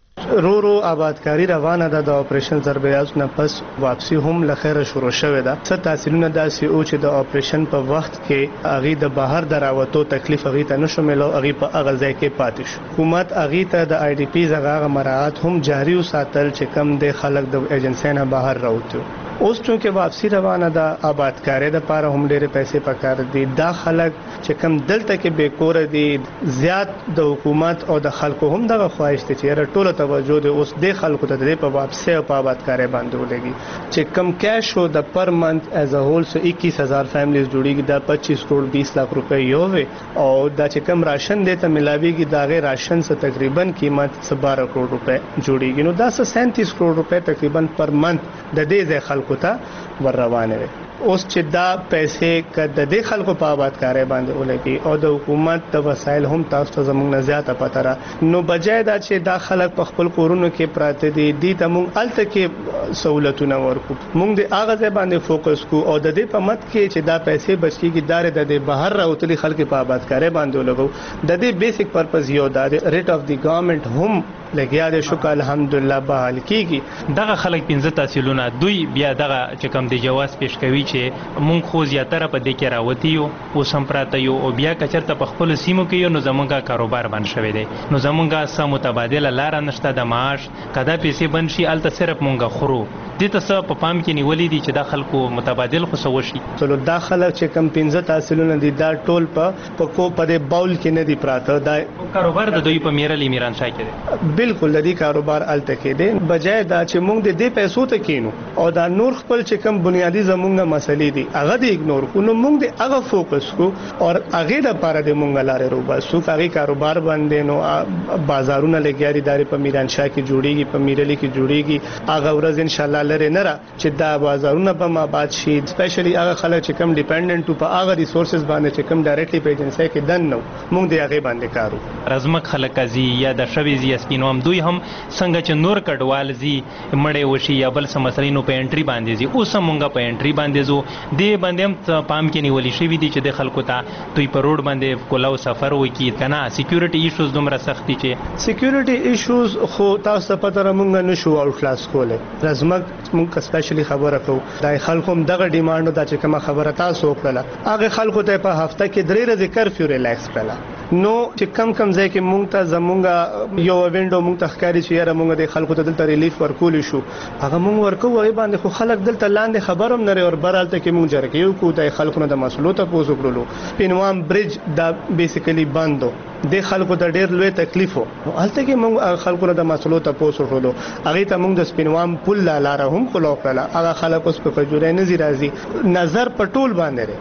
رو رو آبادکاری روانه ده. د اپریشن ضربیات نه پس واپسی هم لخره شروع شوه ده. څه تحصیلونه داسې او چې د اپریشن په وخت کې اغي د بهر دراوتو تکلیف اغي ته نشو ملو، اغي په اغه ځای کې پاتې شو. حکومت اغي ته د آی ډی پی زغه مراعات هم جاری وساتل چې کم د خلک د ایجنسی نه بهر راوته. اوس چې واپسی روانه ده، آبادکاری د پاره هم ډېر پیسې پکار دي. دا خلک چې کم دلته کې بیکور دي، زیات د حکومت او د خلکو هم دغه خواهش ته چې ټوله توجه د اوس د خلکو ته د په واپسی او په آبادکاری باندې ولګي چې کم کیش او د پر منث ایز ا هول سو اکیس هزار فیملیز جوړیږي. دا پچیس کروڑ بیس लाख روپے یو وي او دا چې کم راشن دی ته ملاویږي دا غیر راشن څخه تقریبا قیمت بارہ کروڑ روپے جوړیږي. نو دا سینتیس کروڑ روپے تقریبا پر منث د دې ځای خلکو ته ور روانه وي. اوس چې دا پیسې کده د خلکو په آبادکاری باندې ولګي او د حکومت د وسایل هم تاسو ته زموږ نه زیاته پته را نو بجای دا چې دا خلک په خپل کورونو کې پراته دي دي ته مونږ الته کې سہولتونه ورکو. مونږ د اغه ځای باندې فوکس کو او د دې په مت کې چې دا پیسې بچیږي دار د بهر راوتلي خلک په آبادکاری باندې ولګو. د دې بیسیک پرپز یو دا ریټ اف دی گورنمنت هم لګیا د شکر الحمدلله بحال کیږي. دغه خلک پنځه تحصیلونه دوی بیا دغه چې کوم دی جواز پیش کوي چې مونږ خو زیاتره په دې کې راوتی یو او سم پراته یو او بیا کچرته په خپل سیمو کې یو نو زمونږه کاروبار بند شوی دی. نو زمونږه سم متبادله لار نشته د معاش کدا پیسې بند شي الته صرف مونږه خورو. دې ته څه په پام کې نیولې دي چې د خلکو متبادل خو سوشي. ټول دا خلک چې کم پنځه تحصیلونه دي دا ټول په پکو په دې باول کې نه دي پراته. دا کاروبار د دوی په میرالي میران شای کې دی. بالکل د دې کاروبار الته کې دی. بجای دا چې مونږ د دې پیسو ته کینو او دا نور خپل چې کم بنیادی زمونږه مسلې دي هغه دې اګنور کو نو مونږ دې هغه فوکس کو او هغه د پاره دې مونږ لارې رو باسو. هغه کاروبار باندې نو بازارونه لګیاري داري په میران شاه کې جوړیږي، په میرالي کې جوړیږي. هغه ورځ ان شاء الله لره نه را چې دا بازارونه به ما باد شي. سپیشلی هغه خلک چې کم ډیپندنت په هغه ریسورسز باندې چې کم ډایرکټلی په ایجنسی کې دن نو مونږ دې هغه باندې کارو. رزمک خلک ازي یا د شوي زی سپینوم دوی هم څنګه چې نور کډوال زی مړې وشي یا بل سم مسلې نو په انټری باندې زی اوس مونږه په انټری باندې زو دې باندې هم پام کې نیولې شوی دي چې د خلکو ته دوی په روډ باندې کولاو سفر وکړي کنه. سکیورټي ایشوز دومره سختي چې سکیورټي ایشوز خو تاسو ته پته مونږ نشو او خلاص کوله. رزمک مونږ سپیشلی خبره کوو د خلکو هم دغه ډیماند دا چې کومه خبره تاسو وکړه هغه خلکو ته په هفته کې درې ورځې کرفیو ریلیکس کړه. نو چې کم کم ځای کې مونږ ته زمونږه یو وینډو مونږ ته ښکاری چې یاره مونږ د خلکو ته دلته ریلیف ورکول شو هغه مونږ ورکو وای باندې خو خلک دلته لاندې خبروم نه لري او برالته کې مونږ جرګیو کو د خلکو نه د مسلو ته پوسو کړلو. پینوام برج دا بیسیکلی بندو د خلکو ته ډېر لوی تکلیف وو. الته کې مونږ خلکو نه د مسلو ته پوسو کړلو. هغه ته مونږ د سپینوام پل لاره هم خلو کړل. هغه خلک اوس په جوړې نه زی راځي نظر پټول باندې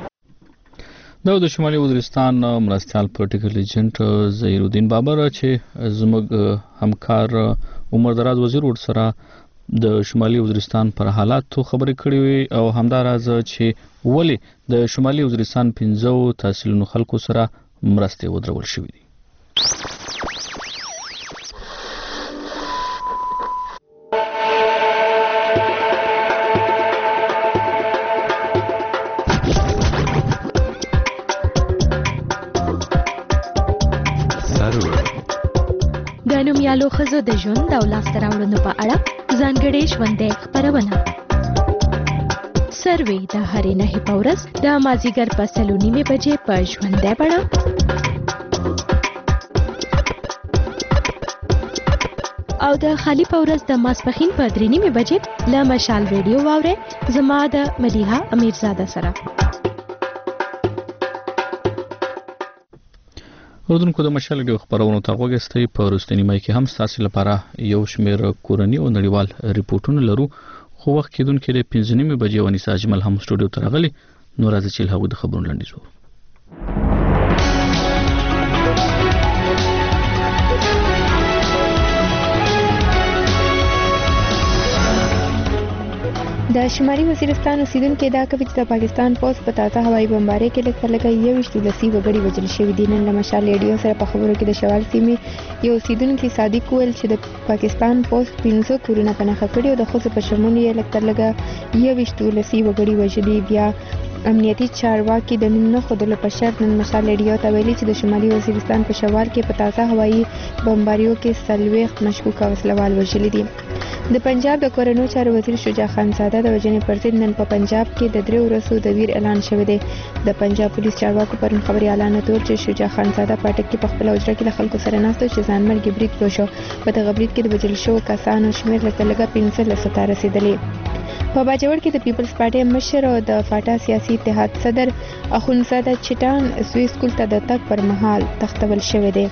دا د شمالي وزیرستان مرستيال پولیټیکل ایجنټ ظهیر الدین بابر چې زموږ همکار عمر دراز وزیر ور سره د شمالي وزیرستان پر حالاتو خبرې کړې وي او همداراز چې ولی د شمالي وزیرستان پنځو تحصیلونو خلکو سره مرستې ودرول شوې دي. د نومیالو ښځو د ژوند او لاسته راوړنو په اړه ځانګړې ژوندۍ خپرونه سروې د هرې نهې په ورځ د مازدیګر په څلور نیمې بجې په ژوندۍ بڼه او د خالی پورز د ماسپخین په درې نیمه بجې له مشال ریډیو واوري زما د مدیحه امیرزاده سره. اردوونکو د مشال ډیو خبرونو ته وګورئ. په وروستي مای کې هم ستاسو لپاره یو شمېر کورنی او نړیوال ریپورتونه لرو، خو وخت کېدونکې د پنځه نیمې بجې ونیسا اجمل هم سټوډیو ته راغلي. نو راځي چې هغوی د خبرونو لنډیز وو. د شمالي وزیرستان اوسیدونکو دا کوي چې د پاکستان پوز په تازه هوایي بمبارۍ کې لږ لږ یوویشت ولسي وګړي وژل شوي دي. نن له مشال ریډیو سره په خبرو کې د شوال سیمې یو اوسیدونکي صادق وویل چې د پاکستان پوز پنځه کورونه په نښه کړي او د ښځو په شمول یې لږ لږ یوویشت ولسي وګړي وژلي. بیا امنیتي چارواکي د نوم نه ښودلو په شرط نن مشال ریډیو ته ویلي چې د شمالي وزیرستان په شوال کې په تازه هوایي بمباریو کې څلوېښت مشکوکه وسلوال وژلي دي. د پنجاب د کورنو چارو وزیر شجاع خان زاده د وژنې پر ضد نن په پنجاب کې د درې ورځو د ویر اعلان شوی دی. د پنجاب پولیس چارواکو پرون خبري اعلان وکړ چې شجاع خان زاده په اټک کې په خپل حجره کې له خلکو سره ناست چې ځانمرګي برید وشو. په دغه برید کې د وژل شوو کسانو شمېر لږ لږه پنځلسو ته رسېدلی. په باجوړ کې د پیپلز پارټي مشر او د فاټا سیاسي اتحاد صدر اخوندزاده چټان سوي سکول ته د تګ پر مهال تختول شوی دی.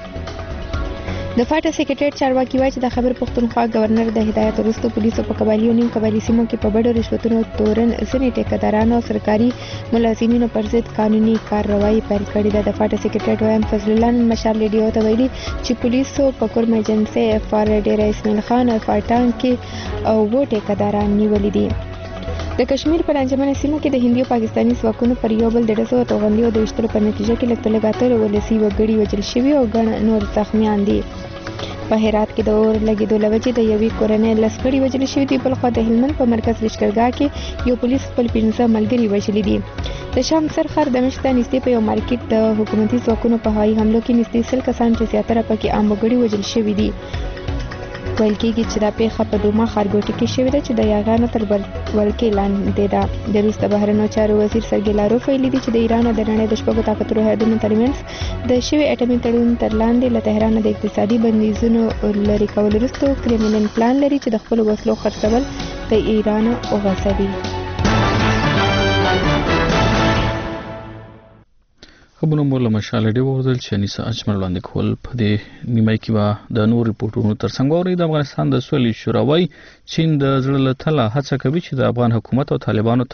د فاټا سیکریټریټ چارواکي وایي چې د خبر پښتونخوا گورنر د هدایت وروسته پولیسو په قبایلی او نیم قبایلی سیمو کې په بډو رشوتونو تورن ځینې ټیکدارانو او سرکاري ملازمینو پر ضد قانوني کارروایي پیل کړې ده. د فاټا سیکریټریټ وایم فضل الله نن مشال ریډیو ته ویلي چې پولیسو په کورم ایجنسي اف آر ډیر اسماعیل خان او فاټان کې او و ټیکداران نیولي دي. د کشمیر په رنجمنه سیمه کې د هندي او پاکستاني ځواکونو پر یو بل د ډزو او توغندیو د ویشتلو په نتیجه کې لږ لږ اتلس ولسي وګړي وژل شوي او ګڼ نور زخمیان دي. په هرات کې د اور لګېدو له وجې د یوې کورنۍ لس غړي وژل شوي دي. بلخوا د هلمند په مرکز لښکرګاه کې یو پولیس خپل پنځه ملګري وژلي دي. د شام سرخر د مشته نږدې په یو مارکیټ د حکومتي ځواکونو په هوایي حملو کې نږدې سل کسان چې زیاتره پکې عام وګړي وژل شوي دي. ویل کېږي چې دا پیښه په دوما ښارګوټي کې شوې ده چې د یاغانو تر ولکې لاندې ده. د روس د بهرنیو چارو وزیر سرګی لاروف ویلي دي چې د ایران او د نړۍ د شپږو طاقتورو هیوادونو ترمنځ د شوي اټومي تړون تر لاندې له تهران د اقتصادي بندیزونو لرې کولو وروسته کرملین پلان لري چې د خپلو وسلو خرڅول د ایران وغځوي. خبرونه مو له مشال ډیو ورزل چې انیسا اجمل وړاندې کول. په دې نیمه کې به د نور ریپورتونو ترڅنګ اوري د افغانستان د سولې شورا وايي چین د زړه له تله هڅه کوي چې د افغان حکومت او طالبانو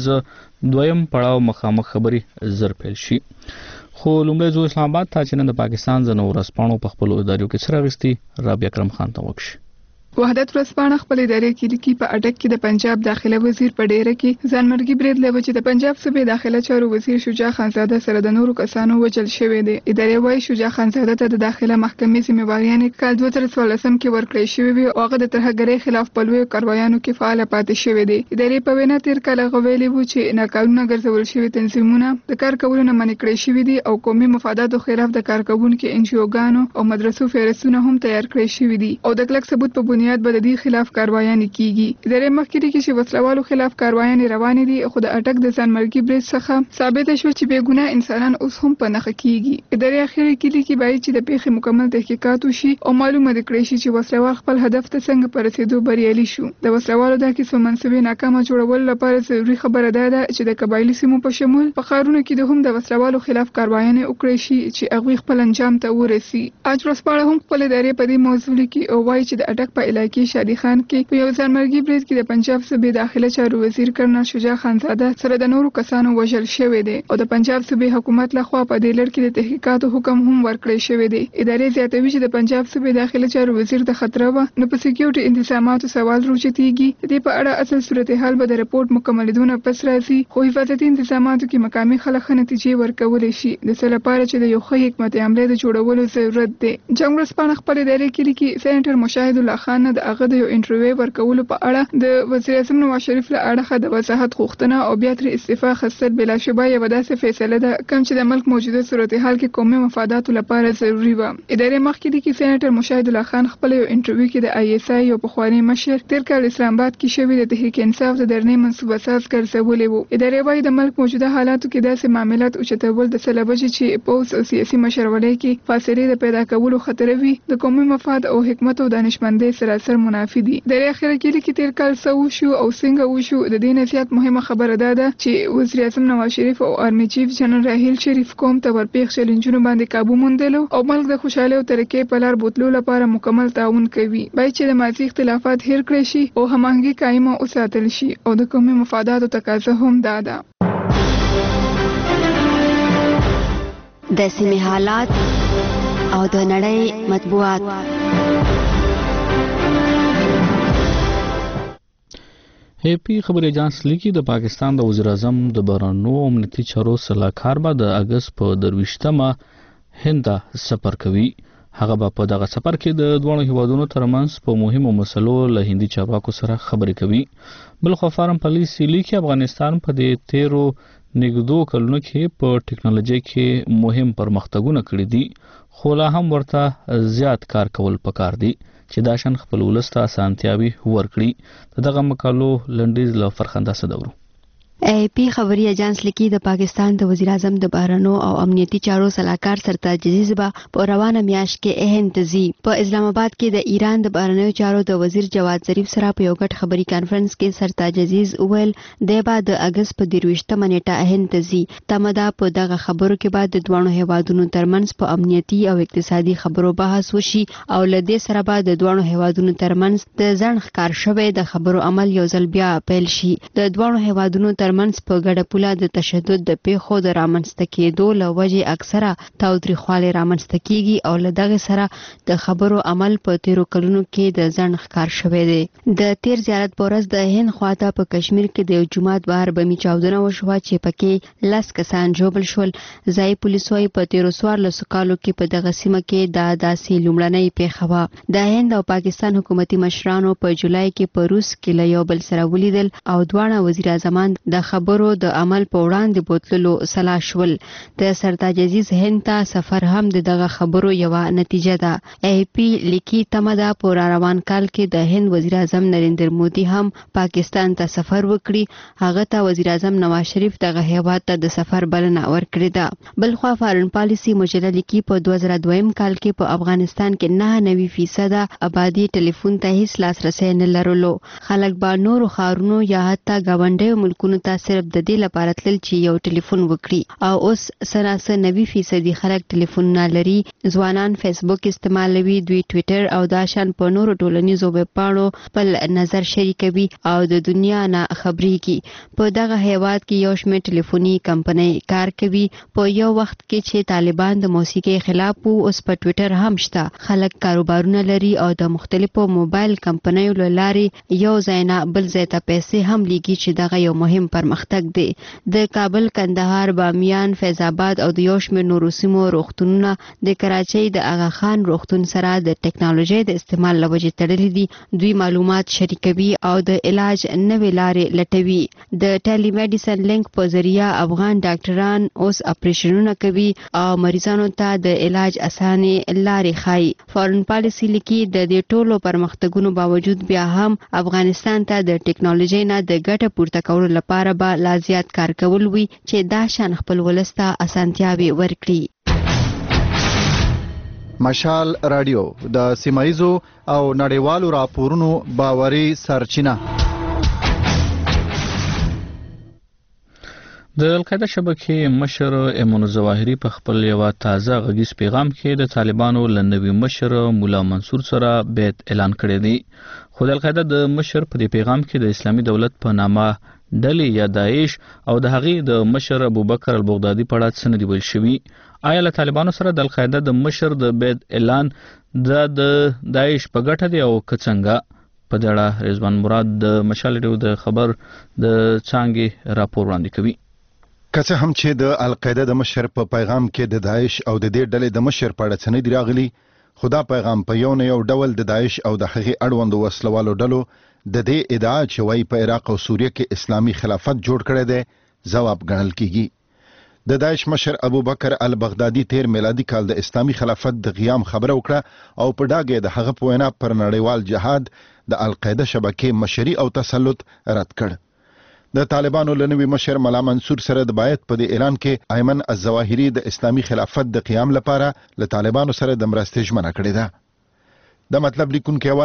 ترمنځ دویم پړاو مخامخ خبري زر پیل شي. خو لومړی ځو اسلام آباد ته چې نن د پاکستان ځنو ورسپانو په خپل ادارو کې سره غستي. رابعه اکرم خان ته وکړي. وحدت ورځپاڼه خپل ادارې کې لیکي په اټک کې د پنجاب داخله وزیر په ډیره کې ځانمرګي برید لوي چې د پنجاب صوبې داخله چارو وزیر شجاع خانزاده سره د نورو کسانو وژل شوی دی. ادارې وايي شجاع خانزاده ته د داخله محکمې ذمہواریان کال دوه زره څوارلسم کې ورکړې شوې وي او هغه د ترهګرۍ خلاف په لویو کاروایانو کې فعال پاتې شوی دی. ادارې په وینا تیر کال غوېلې وو چې ناقانونه ګرځول شوی تنظیمونه د کار کولو نه منع کړی شوی دي او قومي مفاداتو خلاف د کارکوونکو ان جی اوګانو او مدرسو فهرستونه هم تیار کړی شوی دي او د کلک ثبوت په بنیاد به د دې خلاف کاروایان کیږي. ادارې مخکې کې چې وسلوالو خلاف کاروایان روان دي خو د اټک د ځانمرګي برید څخه ثابت شو چې بې ګناه انسانان اوس هم په نخښه کیږي. ادارې اخیری کې لیکي باید چې د پیښې مکمل تحقیقات وشي او معلومه کړي شي چې وسلوال خپل هدف ته څنګه پر رسیدو بریالي شو. د وسلوالو د کیسو منسوبې ناکامه جوړول لپاره ضروري خبره ده چې د قبایلی سیمو په شمول په ښارونو کې د هم د وسلوالو خلاف کاروایان وکړي شي چې هغه خپل انجام ته ورسي. اج ورځپاڼه هم خپل ادارې په دې موضوع کې او وايي چې د اټک په علاقې شادي خان کې په یو ځانمرګي برید کې د پنجاب صوبې داخله چارو وزیر کرنل شجاع خانزاده سره د نورو کسانو وژل شوی دی او د پنجاب صوبې حکومت لخوا په دې لړ کې د تحقیقاتو حکم هم ورکړی شوی دی. ادارې زیاتوي چې د پنجاب صوبې داخله چارو وزیر د خطر و نو په سکیورټي انتظاماتو سوال روچتيږي. د دې په اړه اصل صورتحال به د رپورت مکملېدونه پس راځي خو حفاظتي انتظاماتو کې مقامي خلک نتیجې ورکول شي د څه لپاره چې د یو ښه حکمت عملی د جوړولو ضرورت دی. جنگ ورځپاڼه خپل ادارې کې لیکي سېنټر مشاهد الله خان د هغه د یو انټرویو ورکولو په اړه د وزیر اعظم نواز شریف له اړخه د وضاحت غوښتنه او بیا تر استعفا خستل بلا شبه یو داسې فیصله ده کوم چې د ملک موجوده صورتحال کې قومي مفاداتو لپاره ضروری و. ادارې مخکې د کې سېنټر مشاهد الله خان خپل یو انټرویو کې د آی اس آی یو پخوانی مشر تیر کال اسلام آباد کې شوی د تحریک انصاف د درنې منصوبه ساز ګرځولې وو. ادارې وايي د ملک موجوده حالاتو کې داسې معاملات اوچتول د سلبج چې پوز او سیاسي مشرولۍ کې فاصله د پیدا کولو خطر وي د قومي مفاد او حکمت او دانشمندۍ سره سراسر منافي دي. د اخیره کې کې تیر کال سو شو او څنګه وشو د دې نه زیات مهمه خبره ده چې وزیر اعظم نواز شریف او آرمي چیف جنرال راهیل شریف قوم ته ورپېښ چیلنجونو باندې قابو موندلو او ملک د خوشاله او ترقۍ په لار بوتلو لپاره مکمل تعاون کوي. باید چې د ماضي اختلافات هیر کړي شي او هماهنګي قائمه وساتل شي او د قومي مفاداتو تقاضا هم دا ده. د سیمې حالات او د نړۍ مطبوعات. اے پی خبر ایجانس لیکي د پاکستان د وزیر اعظم د بهرنیو امنیتي چارو سلاکار به د اگست په درویشتمه هند سفر کوي. هغه به په دغه سفر کې د دوه هیوادونو ترمنځ په مهمو مسلو له هندي چارواکو سره خبرې کوي. بل خو فارم پالیسي لیکي افغانستان په دې تیرو نګدو کلونو کې په ټکنالوژي کې مهم پرمختګونه کړي دي، خو لا هم ورته زیات کار کول پکار دي چې دا شان خپل ولسته اسانتیاوي ورکړي. دغه مقالو لنډیز له فرخنده صدورو. اے پی خبري ایجانس لیکي د پاکستان د وزیر اعظم د بهرنیو او امنیتي چارو سلاکار سرتاج عزیز به په روانه میاشت کې هند ځي. په اسلام آباد کې د ایران د بهرنیو چارو د وزیر جواد ظریف سره په یو غټ خبري کانفرنس کې سرتاج عزیز وویل د بعد د اگست په درویشتمه نیټه هند ځي. تمدا په دغه خبرو کې بعد د دوه هیوادونو ترمنځ په امنیتي او اقتصادي خبرو بحث وشي او له دې سره بعد د دوه هیوادونو ترمنځ د ځان ښکار شوی د خبرو عمل یو ځل بیا پیل شي. د دوه هیوادونو ترمنځ په ګډه پوله د تشدد د پیښو د رامنځته کېدو له وجې اکثره تاوتریخوالی رامنځته کیږي او له دغه سره د خبرو عمل په تیرو کلونو کې د ځنډ ښکار شوی دی. د تیر زیارت په ورځ د هند خواته په کشمیر کې د یو جومات بهر بمي چاودنه وشوه چې پکې لس کسان ژوبل شول. ځایي پولیسو وايي په تیرو څوارلسو کالو کې په دغه سیمه کې دا داسې لومړنۍ پیښه وه. د هند او پاکستان حکومتي مشرانو په جولای کې په روس کې له یو بل سره ولیدل او دواړه وزیر اعظمان د خبرو د عمل په وړاندې بوتللو سلا شول. د سرتاج عزیز هند ته سفر هم د دغه خبرو یو نتیجه ده. اے پی لیکي تمدا په روان کال کې د هند وزیر اعظم نریندر مودي هم پاکستان ته سفر وکړي. هغه ته وزیر اعظم نواز شریف دغه هیواد ته د سفر بلنه ورکړې ده. بل خو فارن پالیسي مجله لیکي په دوه زره دویم کال کې په افغانستان کې نه نوي فیصد آبادی ټلیفون ته هیڅ لاسرسي نه لرلو. خلک به نورو ښارونو یا حتی ګاونډیو ملکونو ته صرف د دې لپاره تلل چې یو ټلیفون وکړي او اوس سراسر نوي فیصدي خلک ټلیفون نه لري. ځوانان فیسبوک استعمالوي، دوی ټویټر او دا شان په نورو ټولنیزو ویب پاڼو خپل نظر شریکوي او د دنیا نه خبريږي. په دغه هیواد کې یو شمېر ټلیفوني کمپنۍ کار کوي. په یو وخت کې چې طالبان د موسیقي خلاف وو، اوس په ټویټر هم شته. خلک کاروبارونه لري او د مختلفو موبایل کمپنیو له لارې یو ځای نه بل ځای ته پیسې هم لیږي چې دغه یو مهم پرمختګ دی. د کابل، کندهار، بامیان، فیض آباد او د یو شمېر نورو سیمو روغتونونه د کراچۍ د اغا خان روغتون سره د ټکنالوژي د استعمال لوجې تړلې دي. دوی معلومات شریکوي او د علاج نوې لارې لټوي. د ټیلی میډیسن لینک په ذریعہ افغان ډاکټران اوس اپریشنونه کوي او مریضانو ته د علاج اسانه لارې ښایي. فارن پالیسي لیکي د دې ټولو پرمختګونو باوجود بیا هم افغانستان ته د ټکنالوژي نه د ګټه پورته کولو لپاره به لا زیات کار کول وي چې دا شان خپل ولسته اسانتیاوي ورکړي. مشال رادیو د سیمایزو او نړیوالو راپورونو باوري سرچینه. د القاعده شبکې مشر ایمن الظواهری په خپل یو تازه غږیز پیغام کې د طالبانو لنوي مشر مولا منصور سره بیعت اعلان کړی دی. خو د القاعده د مشر په دې پیغام کې د اسلامي دولت په نامه ډلې یا داعش او د هغې د مشر ابوبکر البغدادي په اړه څه نه دي ویل شوي. آیا له طالبانو سره د القاعده د مشر د بیعت اعلان د داعش په ګټه دی او که څنګه؟ په دې اړه رضوان مراد د مشال ریډیو د خبر د څانګې راپور وړاندې کوي. که څه هم چې د القاعده د مشر په پیغام کې د داعش او د دې ډلې د مشر په اړه څه نه دي راغلي، خو دا پیغام په یو نه یو ډول د داعش او د هغې اړوندو وسلوالو ډلو د دې ادعا چې وایي په عراق او سوریه کې اسلامي خلافت جوړ کړی دی ځواب ګڼل کیږي. د داعش مشر ابوبکر البغدادي تیر میلادي کال د اسلامي خلافت د قیام خبره وکړه او په ډاګه د هغه په وینا پر نړیوال جهاد د القاعده شبکې مشري او تسلط رد کړ. د طالبانو لنوي مشر مولا منصور سره د بیعت په دې اعلان کې ایمن الظواهری د اسلامي خلافت د قیام لپاره له طالبانو سره د مرستې ژمنه کړې ده. د مطلب لیکونکي وایي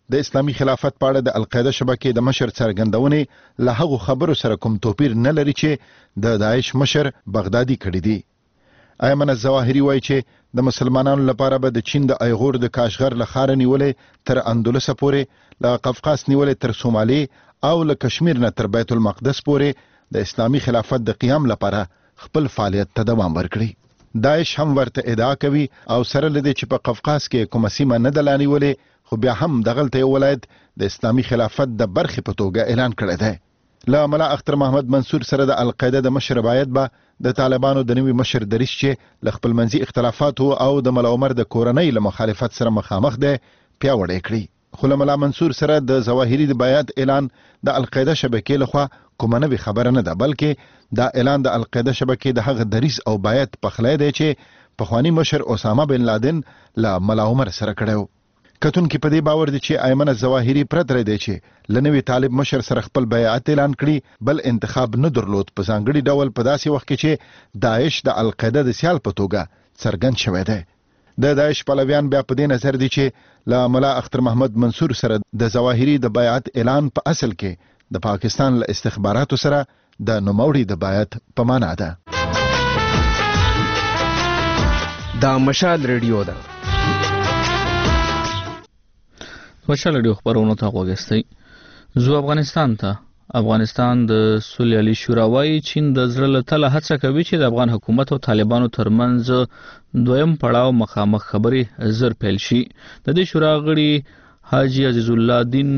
د اسلامي خلافت په اړه د القاعده شبکې د مشر څرګندونې له هغو خبرو سره کوم توپیر نه لري چې د داعش مشر بغدادي کړی دی. ایمن الظواهري وایي چې د مسلمانانو لپاره به د چین د ایغور د کاشغر له ښاره نیولې تر اندلس پورې، له قفقاز نیولې تر سومالي او له کشمیر نه تر بیت المقدس پورې د اسلامي خلافت د قیام لپاره خپل فعالیت ته دوام ورکړي. داعش هم ورته ادعا کوي او سره لدې چې په قفقاز کې کومه سیمه نه ده لانیولې، خو بیا هم دغلته یو ولایت د اسلامي خلافت د برخې په توګه اعلان کړی دی. له ملا اختر محمد منصور سره د القاعده د مشر باید به د طالبانو د نوي مشر دریس چې له خپلمنځي اختلافاتو او د ملا عمر د کورنۍ له مخالفت سره مخامخ دی پیاوړی کړي. خو له ملا منصور سره د ظواهري د بیعت اعلان د القاعده شبکې لخوا کومه نوې خبره نه ده، بلکې دا اعلان د القاعده شبکې د هغه دریس او بیعت پخلی دی چې پخوانی مشر اسامه بن لادن له ملا عمر سره کړی و. کتونکي په دې باور دي چې ایمن الظواهري پرته دی چې له نوي طالب مشر سره خپل بیعت اعلان کړي، بل انتخاب نه درلود په ځانګړي ډول په داسې وخت کې چې داعش د القاعده د سیال په توګه څرګند شوی دی. د داعش پلویان بیا په دې نظر دي چې له ملا اختر محمد منصور سره د ظواهري د بیعت اعلان په اصل کې د پاکستان له استخباراتو سره د نوموړي د بیعت په معنا ده. دا مشال ریډیو ده. مشال ریډیو خبرونه ته وګورئ. زو افغانستان ته افغانستان د صلح علی شورا وايي چین د زړه له تله هڅه کوي چې د افغان حکومت او طالبانو ترمنځ دویم پړاو مخامخ خبرې زر پیل شي. د دې شورا غړي حاجی عزیز الله دین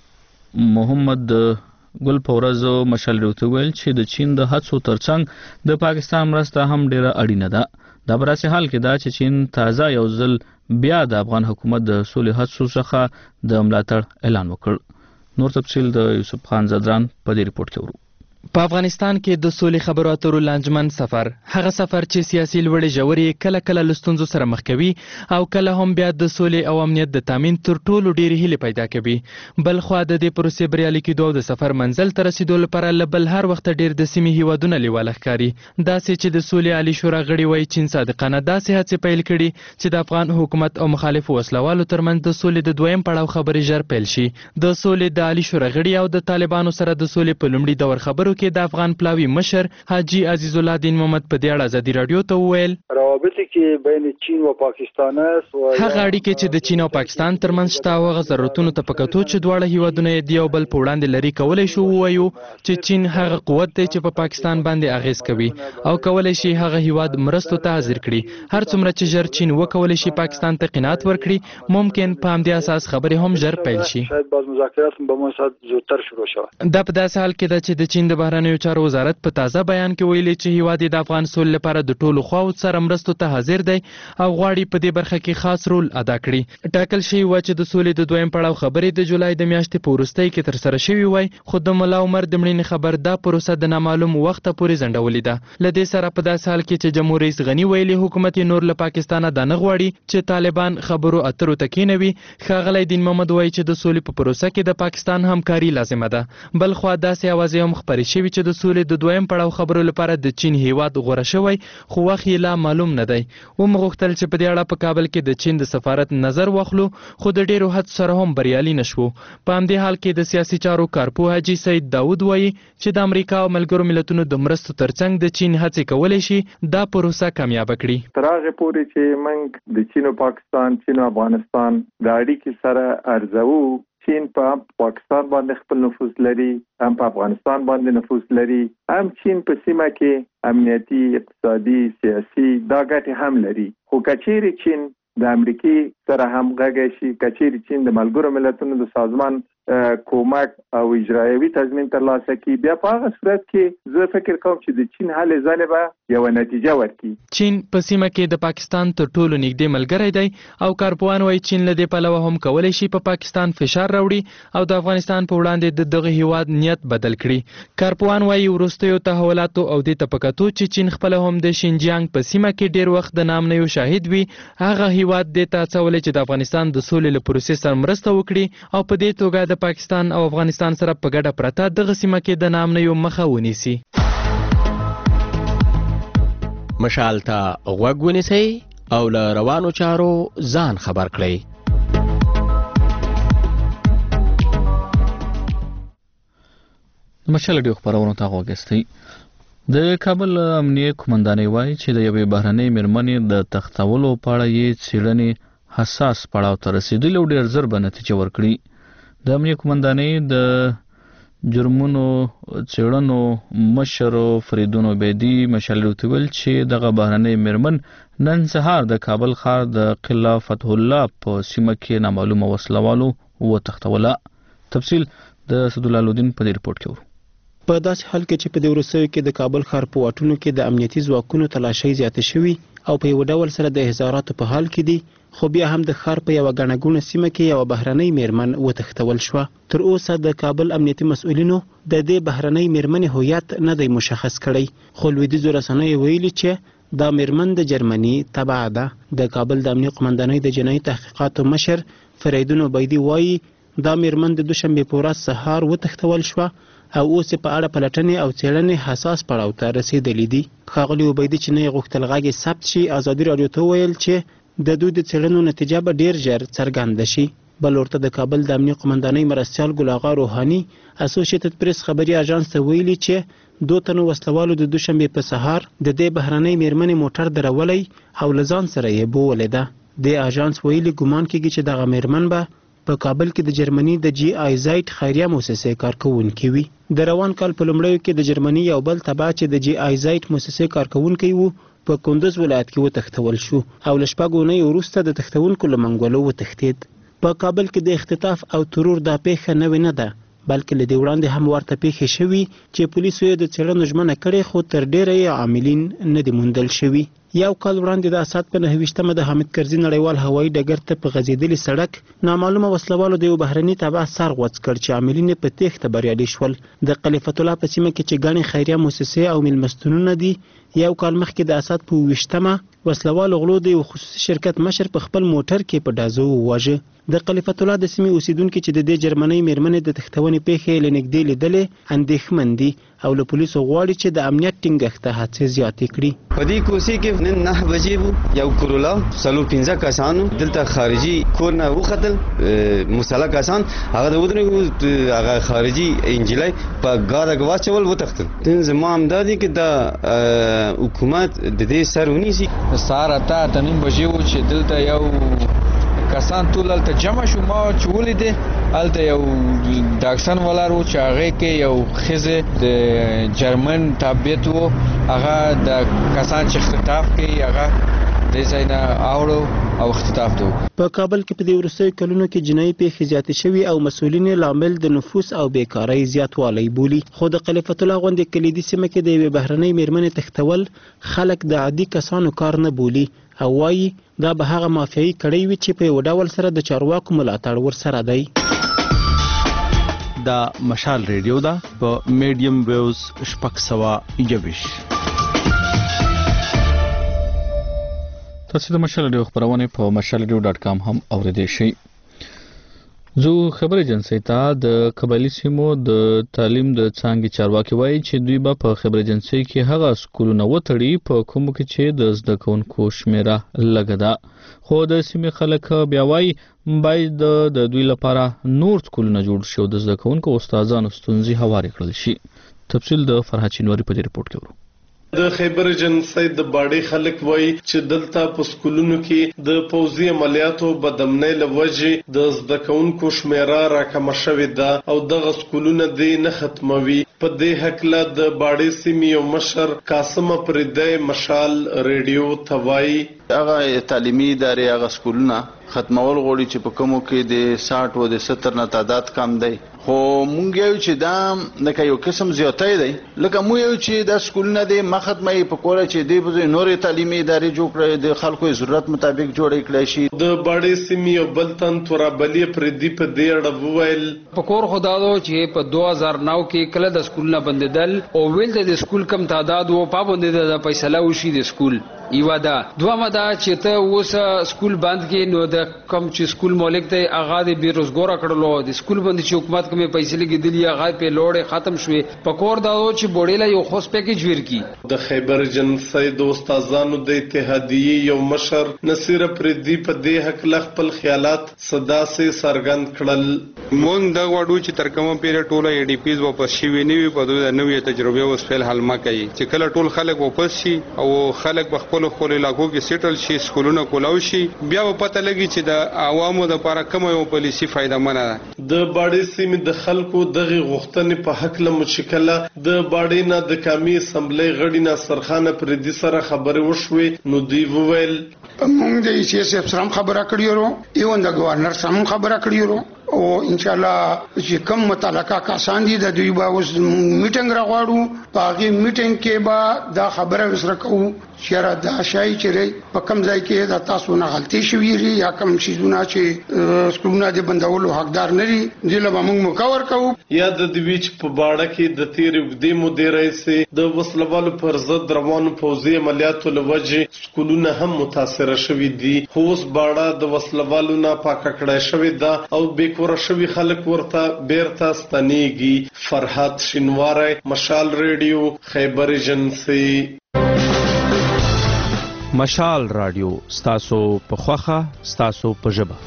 محمد ګل پورز مشال ریډیو ویل چې د چین د هڅو ترڅنګ د پاکستان مرسته هم ډیره اړینه ده. دا براسي حال کې دا چې چین تازه یو ځل بیا د افغان حکومت د صلح هڅو څخه د ملاتړ اعلان وکړ. نور تفصیل د یوسف خان زدران په دې ریپورت کې ورو. په افغانستان کې د سولې خبرو اترو لانجمن سفر هغه سفر چې سیاسي لوړې ژورې کله کله له ستونزو سره مخ کوي او کله هم بیا د سولې او امنیت د تامین تر ټولو ډېرې هیلې پیدا کوي. بل خوا د دې پروسې بریالي کېدو او د سفر منزل ته رسیدو لپاره له بل هر وخت ډېر د سیمې هیوادونه لیواله ښکاري. داسې چې د سولې عالي شورا غړي وایي چین صادقانه داسې هڅې پیل کړي چې د افغان حکومت او مخالفو وسلوالو ترمنځ د سولې د دویم پړاو خبرې ژر پیل شي. د سولې د عالي شورا غړي او د طالبانو سره د سولې په لومړي دور خبرو کې د افغان پلاوی مشر حاجی عزیز الله دین محمد په دې اړه ازادي رادیو ته وویل روابط کې بین چین او پاکستان است او هغه اړیکې چې د چین او پاکستان ترمنځ شته او هغه ضرورتونو ته پکاتو چې دواړه هیوادونه یې یو بل په وړاندې لري کولای شو وایو چې چین هغه قوت دی چې په پا پاکستان باندې اغیز کوي او کولای شي هغه هیواد مرستو ته حاضر کړي. هر څومره چې ژر چین وکولای شي پاکستان ته قناعت ورکړي ممکن په همدې اساس خبرې هم ژر پیل شي. شاید بعض مذاکرات به موثق زودتر شروع شي. دا په داسې حال کې ده چې د چین د بهرنیو چارو وزارت په تازه بیان کې ویلي چې هیواد د افغان سولې لپاره د ټولو خواو سره مرستو ته حاضر دی او غواړي په دې برخه کې خاص رول ادا کړي. ټاکل شوی و چې د سولې د دویم پړاو خبرې د جولای د میاشتې په وروستۍ کې ترسره شوې وای، خو د ملا عمر د مړینې خبر دا پروسه د نامعلوم وخته پورې ځنډولې ده. له دې سره په داسې حال کې چې جمهور رئیس غني ویلي حکومت نور له پاکستانه دا نه غواړي چې طالبان خبرو اترو ته کېنوي. ښاغلی دین محمد وایي چې د سولې په پروسه کې د پاکستان همکاري لازمه ده. بل خوا داسې اوازې هم خپرې شوي چې د سولې د دویم پړاو خبرو لپاره د چین هیواد غوره شوی خو وخت یې لا معلوم نه دی. ومغوښتل چې په دې اړه په کابل کې د چین د سفارت نظر واخلو خو د ډیرو هڅو سره هم بریالي نشو. په همدې حال کې د سیاسي چارو کارپوه حاجي سید داود وایي چې د امریکا او ملګرو ملتونو د مرستو ترڅنګ د چین هڅې کولی شي دا پروسه کامیاب کړي. تر هغه پورې چې موږ د چین او پاکستان چین او افغانستان د اړیکې سره ارزو، چین په پاکستان باندې خپل نفوذ لري، هم په افغانستان باندې نفوذ لري، هم چین په سیمه کې امنیتي، اقتصادي، سیاسي دا ګټې هم لري. خو کچېرې چین د امریکای سره هم غږی شي، کچېرې چین د ملګرو ملتونو د سازمان کومک او اجرایوي تضمین ترلاسه کړي، بیا په هغه صورت کې زه فکر کوم چې د چین هلې ځلې به یوه نتیجه ورکړي. چین په سیمه کې د پاکستان تر ټولو نږدې ملګری دی او کارپوهان وایي چین له دې پلوه هم کولی شي په پا پاکستان فشار راوړي او د افغانستان په وړاندې د دغه هیواد نیت بدل کړي. کارپوهان وایي وروستیو تحولاتو او دې ته په کتو چې چین خپله هم د شینجیانګ په سیمه کې ډیر وخت د نامنیو شاهد وي، هغه هیواد دې ته هڅولی چې د افغانستان د سولې له پروسې سره مرسته وکړي او په دې توګه د پاکستان او افغانستان سره په ګډه پرته دغه سیمه کې د نامنیو مخه ونیسي. مشال ته غوږ ونیسئ او له روانو چارو ځان خبر کړئ. مشال ډیو خبرونه تا غوښتي د کابل امنیه قومندانۍ وایي چې د یوې بهرنۍ مېرمنې د تختولو په اړه یې څېړنې حساس پړاو ته رسېدلي او ډېر ژر به نتیجه ورکړي. د امنیه قومندانۍ د جرمونو څېړنو مشر فریدون عبیدي مشال ډیو ته ویل چې دغه بهرنۍ مېرمن نن سهار د کابل ښار د قلعه فتح الله په سیمه کې نامعلومه وسلوالو وتښتوله. تفصیل د اسدالله الدین په دې رپورټ کې ورو. په داسې حال کې چې په دې وروستیو کې د کابل ښار په واټونو کې د امنیتي ځواکونو تلاشۍ زیاتې شوي او په یو ډول سره د احضاراتو په حال کې دي، خو بیا هم د ښار په یوه ګڼه ګوڼه سیمه کې یوه بهرنۍ مېرمن وتښتول شوه. تر اوسه د کابل امنیتي مسؤلینو د دې بهرنۍ مېرمنې هویت نه دی مشخص کړی، خو لویدیځو رسنیو ویلي چې دا مېرمن د جرمني تبع ده. د کابل د امنیه قومندانۍ د جنایي تحقیقاتو مشر فریدون عبیدي وایي دا مېرمن د دوشنبې په ورځ سهار وتښتول شوه او اوس په اړه پلټنې او څېړنې حساس پړاو ته رسېدلي دي. ښاغلي عبیدي چې نه یې غوښتل غږ یې ثبت شي، ازادي راډیو ته وویل چې د دوی د څېړنو نتیجه به ډېر ژر څرګنده شي. بل ورته د کابل د امنیه قومندانۍ مرستیال ګل اغا روحاني اسوسییټډ پریس خبري اژانس ته ویلي چې دوه تنو وسلوالو د دوشنبې په سهار د دې بهرنۍ مېرمنې موټر درولی او له ځان سره یې بوولې ده. د اژانس ویلي ګمان کېږي چې دغه مېرمن به په کابل کې د جرمني د جی آی زایټ خیریه مؤسسې کارکوونکې وي. د روان کال په لومړیو کې د جرمني یو بل تبع چې د جی آی زایټ مؤسسې کارکوونکی وو په کندوز ولایت کې وتښتول شو او له شپږو اونیو وروسته د تښتونکو له منګولو وتښتېد. په کابل کې د اختطاف او ترور دا پیښه نوې نه ده، بلکې له دې وړاندې هم ورته پیښې شوي چې پولیسو یې د څېړنو ژمنه کړې، خو تر ډېره یې عاملین نه دي موندل شوي. یو کال وړاندې د اسد په نهه ویشتمه د حامد کرزي نړیوال هوایي ډګر ته په غځېدلي سړک نامعلومه وسلوالو د یو بهرني تبع سر غوڅ کړ چې عاملین یې په تېښته بریالي شول. د خلیفة الله په سیمه کې چې ګڼې خیریه مؤسسې او میلمستونونه دي، یو کال مخکې د اسد په ویشتمه وسلوالو غلو د یو خصوصي شرکت مشر په خپل موټر کې په ډازو وواژه. د خلیفة الله د سیمې اوسیدونکي چې د دې جرمنۍ مېرمنې د تښتونې پیښې له نږدې لیدلې اندېښمن دي او له پولیسو غواړي چې د امنیت ټینګښت ته هڅې زیاتې کړي. په دې کوڅې کې نن نهه بجې وو، یو کرولا څلور پنځه کسانو دلته خارجي کور نه وختل، مسلح کسان هغه د ودرېږو هغه خارجي انجلۍ په ګاډه واچول وتښتل. زما همدا دي چې د حکومت د دې سر ونیسي. سهار اته اته نیم بجې وو چې دلته یو کسان ټول هلته جمع شو. ما چې ولیدې هلته یو ډاکسن ولاړ و چې هغې کې یو ښځې د جرمن تابعیت و، هغه د کسان چې اختطاف کوي هغه دې ځای نه اوړو او اختطاف دی. په کابل کې په دې وروستیو کلونو کې جنایي پیښې زیاتې شوي او مسؤلین یې لامل د نفوس او بیکارۍ زیاتوالی بولي. خو د خلیفة الله غوندې کلیدي سیمه کې د یوې بهرنۍ مېرمنې تښتول خلک د عادي کسانو کار نه بولي او وایي دا به هغه مافیایي کړۍ وي چې په یو ډول سره د چارواکو ملاتړ ورسره دی. دا مشال ریډیو ده په میډیم ویوز شپږ سوه یوویش. تاسو د مشال ریډیو خبرونه په مشال ریډیو ډاټ کام هم اوریدئ شئ. زو خبر ایجنسی ته د قبایلی سیمو د تعلیم د څانګې چارواکي وایي چې دوی به په خبر ایجنسی کې هغه سکولونه وتړي په کومو کې چې د زده کوونکو شمیره لږه ده، خو د سیمې خلک بیا وایي باید د دوی لپاره نور سکولونه جوړ شي او د زده کوونکو استادانو ستونزې هوارې کړل شي. تفصیل د فرحت چینواری په دې رپورټ کې ورو. د خیبر ایجنسی د باډي خلک وایي چې دلته په سکولونو کې د پوځي عملیاتو بدامنۍ له وجې د زده کوونکو شمیره راکمه شوې ده او دغه سکولونه دې نه ختموي. په دې هکله د باډي سیمې یو مشر قاسم افریدی مشال ریډیو ته وایي هغه تعلیمي ادارې هغه سکولونه ختمول غواړي چې په کومو کې د ساټ او د ستر نه تعداد کم دی، خو مونږ یو چې دا لکه یو قسم زیاتی دی، لکه مو یو چې دا سکولونه دی ما ختموي په کوله چې دی په نورې تعلیمي ادارې جوړ کړي د خلکو ضرورت مطابق جوړې کړي شي. د باډي سیمې یو بل تن تورابلي پردي په دې اړه وویل په کور خدا دو چې په دوه هزار نو کې کله د سکولونه بندیدل او ویل د سکول کم تعداد وو پابند د فیصله وشي د سکول یو دا دومره دا چې ته اوس سکول بند کې نو د کم چې سکول مالک دی هغه د بیروزګار کړلو د سکول باندې چې حکومت کومه پیسې لګیدلی هغه په لوړې ختم شوې پکور دا چې بوډیلا یو خوش پیکیج ورکی د خیبر جنسي د استادانو د اتحادیه یو مشر نصیر پردی په دې حق ل خپل خیالات صدا سي سرګند کړل مونږ دا وړو چې تر کومه پیر ټوله ای ډی پیز واپس شي ویني په دوه نوې تجربه اوس فعل حل ما کوي چې کله ټول خلک واپس شي او خلک بخپل خپل علاقو کې سیټل شي سکولونه کولاو شي بیا په پته لګي چې د عوامو د لپاره کوم یو پالیسی فائدہ منه د باډي سیمې د خلکو دغه غوښتنې په حق له مشکله د باډي نه د کمی اسمبلی غړي نه سرخانه پردي سره خبرې وشوي نو دی وویل موږ د سی اس اف سره خبره کړې ورو ایون د گورنر سره خبره کړې ورو او ان شاء الله چې کوم متعلقه کسان دي د دوی به اوس میټینګ راغواړو په هغه میټینګ کې به دا خبره وسره کوو چې را دا شای چې په کوم ځای کې د تاسو نه غلطي شوې لري یا کوم شیزونه چې سکولونه د بندولو حقدار نه دي دله به موږ مکور کوو یا د دوی په باړه کې د تیر وګدي مدیرای سي د وسلوالو پر ضد روانو پوځي عملیاتو لوجه سکولونه هم متاثر شوي دي خوس باړه د وسلوالو نه پاک کړای شوی دا او به کور شوی خلک ورته بیرته ستنیږي فرحات شینواره مشال ریډیو خیبر ایجنسی مشال رادیو ستاسو په خوخه ستاسو په ژبه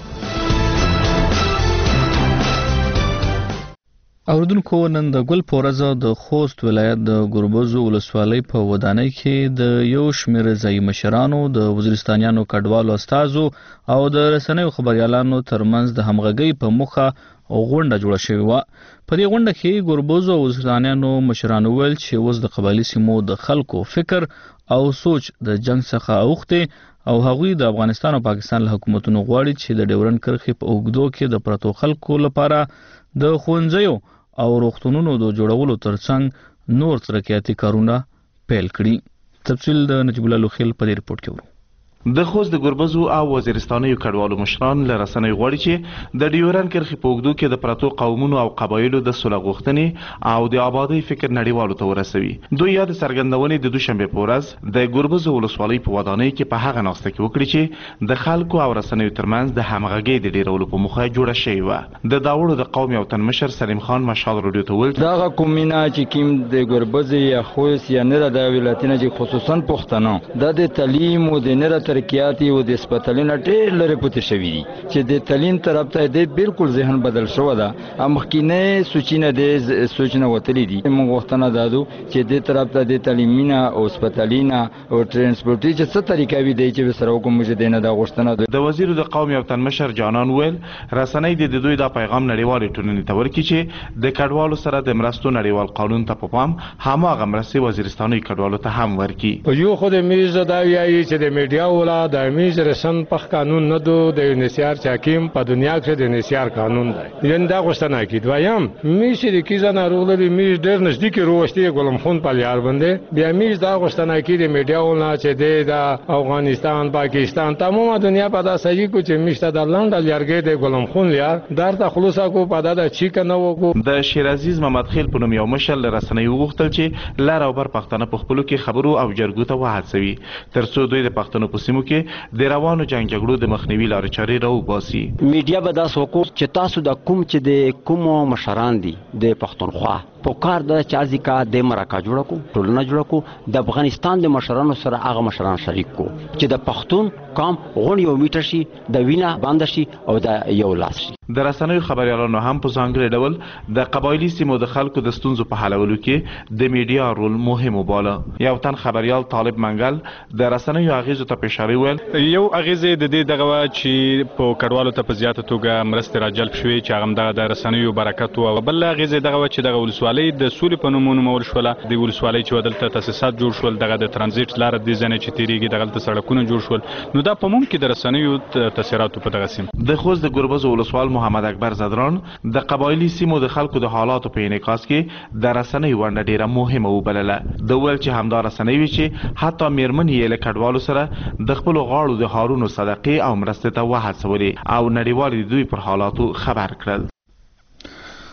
اوردونکو نن د ګل پورزه د خوست ولایت د ګربزو ولسوالۍ په ودانۍ کې د یو شمېر ځای مشرانو د وزیرستانیانو کډوالو استازو او د رسنیو خبريالانو ترمنځ د همغږۍ په مخه غونډه جوړه شوې و په دې غونډه کې ګربزو وزیرستانیانو مشرانو ویل چې اوس د قبایلی سیمو د خلکو فکر او سوچ د جنگ څخه اوخته او هغوی د افغانستان او پاکستان له حکومتونو غواړي چې د ډیورن کرښې په اوږدو کې د پرتو خلکو لپاره د ښوونځیو او روغتونونو د جوړولو ترڅنګ نور ترقیاتي کارونه پیل کړي تفصیل د نجیب الله لوخیل په دې ریپورت کې ورو د خوست د ګربزو او وزیرستانیو کډوالو مشران له رسنیو غواړي چې د ډیورن کرښې په اوږدو کې د پرتو قومونو او قبایلو د سوله غوښتنې او د آبادۍ فکر نړیوالو ته ورسوي دوی یاد څرګندونې د دوشنبه په ورځ د ګربزو ولسوالۍ په ودانۍ کې په هغه ناسته کې وکړي چې د خلکو او رسنیو ترمنځ د همغږۍ د ډیرولو په موخه جوړه شوې وه د داوړو د قوم یو تن مشر سلیم خان مشال رادیو ته ویل دغه کومینه چې کیم د ګربزې یا خوست یا نه د ولایتونو چې خصوصا پښتنو د تعلیم او د نه ترقیاتي او د سپټالینه ډېر لري پاتې شوی دي چې د تعلیم طرف ته د بالکل ذهن بدل شو دا امخکینه سوچینه د سوچنه وتلی دي موږ وختنه دادو چې د طرف ته د تعلیمینه او سپټالینه او ترانسپورټي چې څه طریقې وي دی چې سره کوم چې دینه دا غوښتنه د وزیر د قوم یو تن مشر جانان ویل رسنۍ د دوی د پیغام نړیوالې ټولنې ته ورکړي چې د کډوالو سره د مرستو نړیوال قانون ته په پام هماغه مرستې وزیرستاني کډوالو ته هم ورکړي یو خو د میز دا ویایي چې د میډیا ولا د میز رسن په قانون نه دو د یونیسیار حکیم په دنیا کې د یونیسیار قانون دی یان دا غوښتنه کی دویم میز د کیزه ناروغلي میز ډېر نزدیک روشتي ګلم خون په یار باندې بیا میز دا غوښتنه کی د میډیا ولا چې د افغانستان پاکستان تمامه دنیا په دا صحیح کو چې میشته د لنډ لارګې د ګلم خون یار درته خلاصه کو په دا چې کنه وکړو د شیر عزیز محمد خیل په نوم یو مشر رسنۍ وغوښتل چې لار او بر پښتنه په خپلو کې خبرو او جرګو ته وهڅوي ترڅو دوی د پښتنو په سیمو کې د روانو جنگ جګړو د مخنیوي لارې چارې راوباسي میډیا به دا سوکو چې تاسو د کوم چې د کوم مشران دي د پښتونخوا په کار د چازي کا د مرکه جوړ کو ټولنه جوړ کو د افغانستان د مشرانو سره هغه مشران شریک کو چې د پښتون قوم غون یو میټر شي د وینا باندې شي او د یو لاس شي د رسنیو خبريالانو هم په ځانګړي ډول د قبایلی سیمو د خلکو د ستونزو په حلولو کې د میډیا رول مهم وباله یو تن خبريال طالب منګل د رسنیو اغیزو ته اشاره ویل یو اغیزه د دې دغه چې په کډوالو ته په زیاته توګه مرستې راجلب شوې چې هغه د رسنیو برکت او بل اغیزه دغه چې دغه ولسوالۍ د سولې په نومونو مور شوله د ولسوالۍ چې ودلته تاسیسات جوړ شول دغه د ترانزیت لار د ځنه چې تیریږي دغه سړکونه جوړ شول نو دا په ممکن د رسنیو تاثیراتو په دغه سیم د خوست د ګربز ولسوال محمد اکبر زدران د قبایلی سیمو د خلکو د حالاتو په انعکاس کې د رسنیو ونډه ډیره مهمه وبلله د ول چې همدا رسنۍ وی چې حتی میرمن یې له کډوالو سره د خپل غاړو د هارونو صدقې او مرستې ته وهڅولې او نړیوال دوی پر حالاتو خبر کړل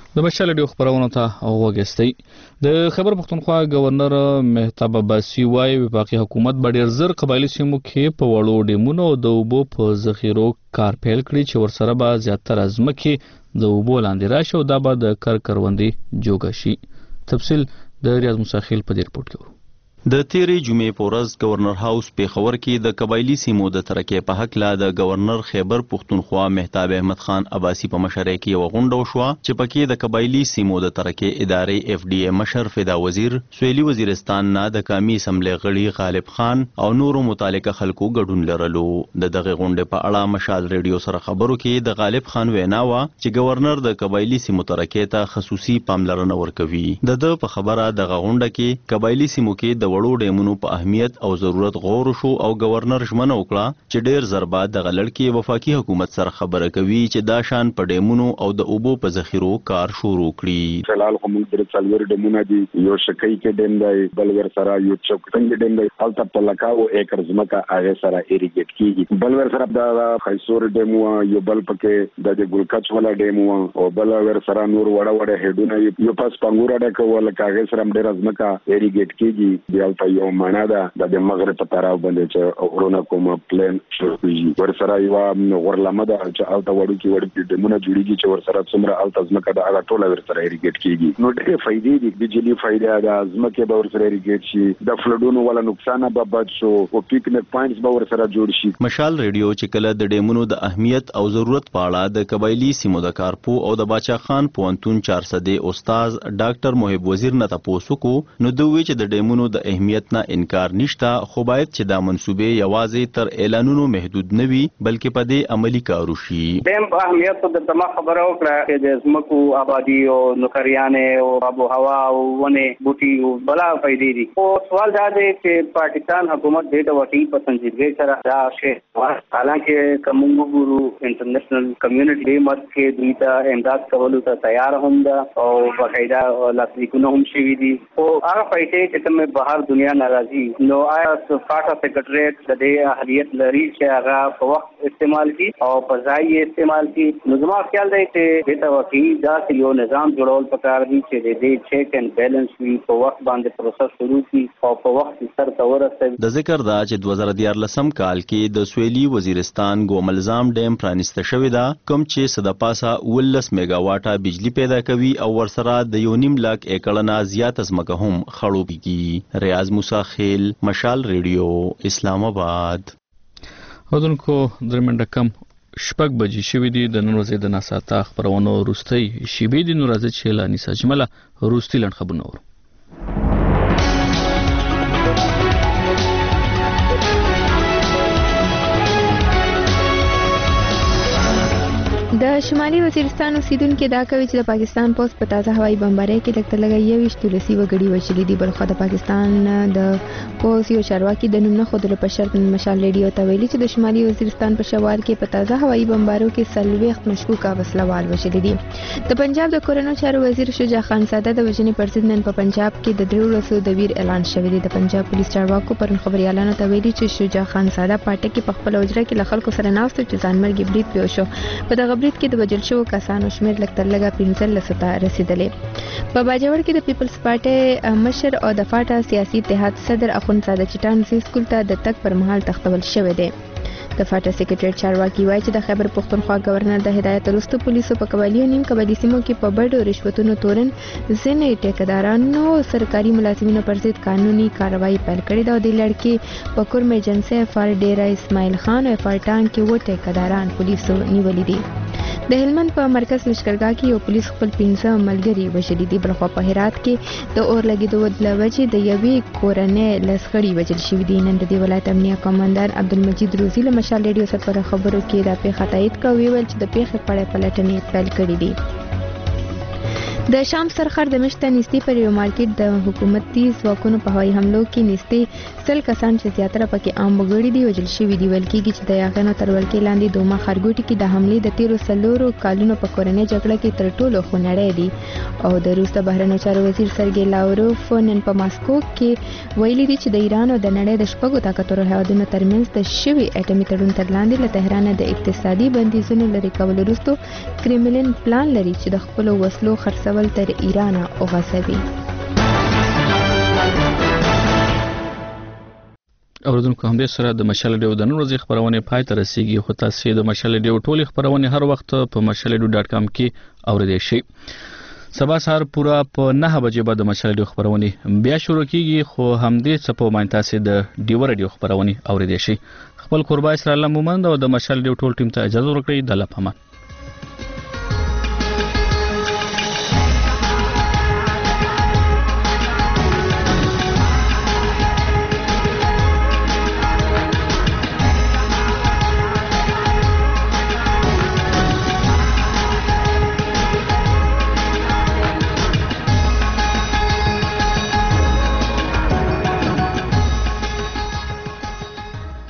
د مشال ډیو خبرونه ته وګستئ د خبر پښتونخوا گورنر مهتاب عباسي وايي وفاقي حکومت به ډیر زر قبایلی سیمو کې په وړو ډیمونو او د اوبو په ذخیرو کار پیل کړي چې ورسره به زیاتره ځمکې د اوبو لاندې راشي او دا به د کر کروندې جوګه شي. تفصیل د ریاض مساخیل په دې رپورټ کې ورو. د تیرې جمعې په ورځ گورنر هاوس پیښور کې د قبایلی سیمو د ترقۍ په حق لا د گورنر خیبر پښتونخوا مهتاب احمد خان عباسي په مشرۍ کې یو غونډه وشوه چې پکې د قبایلی سیمو د ترقۍ ادارې اف ډي اے مشر فدا وزیر، سویلي وزیرستان نه د قومي اسمبلی غړي غالب خان او نورو متعلقه خلکو ګډون لرلو. د دغه غونډې په اړه مشال ریډیو سره خبرو کې د غالب خان وینا وا چې گورنر د قبایلی سیمو ترقۍ ته خصوصي پاملرنه ورکوي. د د په خبره د غونډه کې قبایلی سیمو کې د وړو ډیمونو په اهمیت او ضرورت غور شو او گورنر ژمنه وکړه چې ډیر زربا د غلړ وفاقي حکومت سره خبره کوي چې دا شان په ډیمونو او د اوبو په ذخیرو کار شروع کړي. فلال کوم د څلور ډیمونه دي، یو شکای کې ډیم دی، بل ور سره یو چوکټنګ ډیم دی، الته په لکاو ایکر ځمکه هغه سره ایریګیټ کیږي. بل ور سره د خیسور ډیم یو بل پکې د ګلکچ ولا ډیم او بل ور سره نور وړه وړه هډونه یو پاس پنګور ډکه ولا کاغه سره ډیر ځمکه ایریګیټ کیږي. بیا یو معنا ده د مغرب په طرف باندې چې ورونه کوم پلان شروع کیږي. ور سره یو ورلمه ده چې الته وړو کې وړو ډیمونه جوړیږي چې ور سره څومره الته ځمکه د هغه ټوله ور سره ایریګیټ کیږي. نو ډېر فائدې دي، بجلی فائدہ ده، ځمکه به ور سره ایریګیټ شي، د فلډونو ولا نقصان به بچ شو او پکنیک پوینټس به ور سره جوړ شي. مشال ریډیو چې کله د ډیمونو د اهمیت او ضرورت په اړه د قبایلی سیمو د کارپو او د باچا خان پوهنتون چار سده استاد ډاکټر محب وزیر نه تاسو کو نو دوی چې د ډیمونو د اهمیت نه انکار نشته، خو باید چې دا منسوبې یوازې تر اعلانونو محدود نه وي بلکې په دې عملی کارو شي. دیم اهمیت د تمه خبره وکړه چې د زمکو آبادی او نوکریانې او آب و هوا او ونه بوټي او بلا فائدې دي. او سوال دا دی چې پاکستان حکومت دې ته وټي په سنجیدګۍ سره دا شی حالانکه کومو ګورو انټرنیشنل کمیونټي مت کې دوی ته امداد کولو ته تیار هم ده او باقاعده لاسلیکونه هم شوي دي. او هغه پیسې چې کومه بهر دنیا ناراضي نو آیا فاټا سیکریټریټ د دې اهلیت لري چې هغه په وخت استعمال کی او په ځای استعمال کی. نو زما خیال دی چې د توقی دا یو نظام جوړول پکار دي چې د دې چیک اینڈ بیلنس وی په وخت باندې پروسس شروع کی او په وخت سر ته ورسوي. د ذکر دا چې دوه زره دیارلسم کال کې د سویلي وزیرستان ګوملزام ډیم پرانیسته شوې ده کوم چې صد پاسه ولس میگا واټه بجلی پیدا کوي او ورسره د یو نیم لاک ایکړ نه زیات ځمکه هم خړوبېږي. ریاض مساخیل، مشال ریډیو، اسلام آباد. ودونکو درمنډه کم شپږ بجې شوې دي. د نن ورځې د ناساته خبرونو وروستۍ شیبې دي. نو راځي چې لا نیسه اجمله وروستي لنډ خبرونه ورو. د شمالي وزیرستان اوسیدونکو دا کوي چې د پاکستان پوس په تازه هوایي بمبارۍ کې لږ تر لږه یوویشت ولسي وګړي وژلي دي. بلخوا د پاکستان د پوس یو چارواکي د نوم نه ښودلو په شرط مشال ریډیو ته ویلي چې د شمالي وزیرستان په شوال کې په تازه هوایي بمبارو کې څلوېښت مشکوکه وسلوال وژلي دي. د پنجاب د کورنیو چارو وزیر شجاع خان ساده د وژنې پر ضد نن په پنجاب کې د درې ورځو د ویر اعلان شوی دی. د پنجاب پولیس چارواکو پرون خبريالانو ته ویلي چې شجاع خان ساده پاټک کې په خپل حجره کې له خلکو سره ناست چې ځانمرګي برید پیښ شو. په دغه برید کې د وژل شوو کسانو شمېر لږ تر لږه پنځلسو ته رسېدلی. په باجوړ کې د پیپلز پارټۍ مشر او د فاټا سیاسي اتحاد صدر اخوندزاده چټان زی سکول ته د تګ پر مهال تختول شوی دی. د فاټا سیکریټریټ چارواکي وایي چې د خیبر پښتونخوا گورنر د هدایت وروسته پولیسو په قبایلی او نیم قبایلي سیمو کې په بډو رشوتونو تورن ځینې ټیکدارانو سرکاري ملازمینو پر ضد قانوني کاروایی پیل کړې ده. او د لړ کې په کورم ایجنسي اف آر ډیرا اسماعیل خان او اف آر ټانک کې و ټیکداران پولیسو نیولي دي. د هلمند په مرکز لشکرګاه کې یو پولیس خپل پنځه ملګري وژلي دي. بلخوا په هرات کې د اور لګېدو له وجې د یوې کورنۍ لس غړي وژل شوي دي. نن د دې ولایت امنیه قومندان عبدالمجید روزي له مشال ریډیو سره په خبرو کې دا پیښه تایید کړه. ویل چې د پیښې په اړه پلټنې پیل کړې دي. د شام سرخر د مشته نږدې پر یو مارکیټ د حکومتي ځواکونو په هوایي حملو کې نږدې سل کسان چې زیاتره پکې عام وګړي دي وژل شوي دي. ویل کېږي چې د یاغیانو تر ولکې لاندې دوما ښارګوټي کې د حملې د تیرو څلورو کالونو په کورنۍ جګړه کې تر ټولو خونړی دي. او د روس د بهرنیو چارو وزیر سرګی لاوروف نن په ماسکو کې ویلي دي چې د ایران او د نړۍ د شپږو طاقتورو هیوادونو ترمنځ د شوي اټومي تړون تر لاندې له تهران د اقتصادي بندیزونو لرې کولو وروسته کرملین پلان لري چې د خپلو وسلو خرڅول تر ایران وغځوي. اوردونکو همدې سره د مشال ډیو د نن ورځې خبرونه پای ته رسیږي. خو تاسو د مشال ډیو ټولې خبرونه هر وخت په مشال ډیو ډاټ کام کې اوریدئ شئ. سبا سهار پورا په نه بجې بعد د مشال ډیو خبرونه بیا شروع کیږي. خو همدې څپو باندې تاسو د ډیو رادیو خبرونه اوریدئ شئ. خپل قربا اسرائیل مومند او د مشال ډیو ټول ټیم ته اجازه ورکړئ. د الله پامان.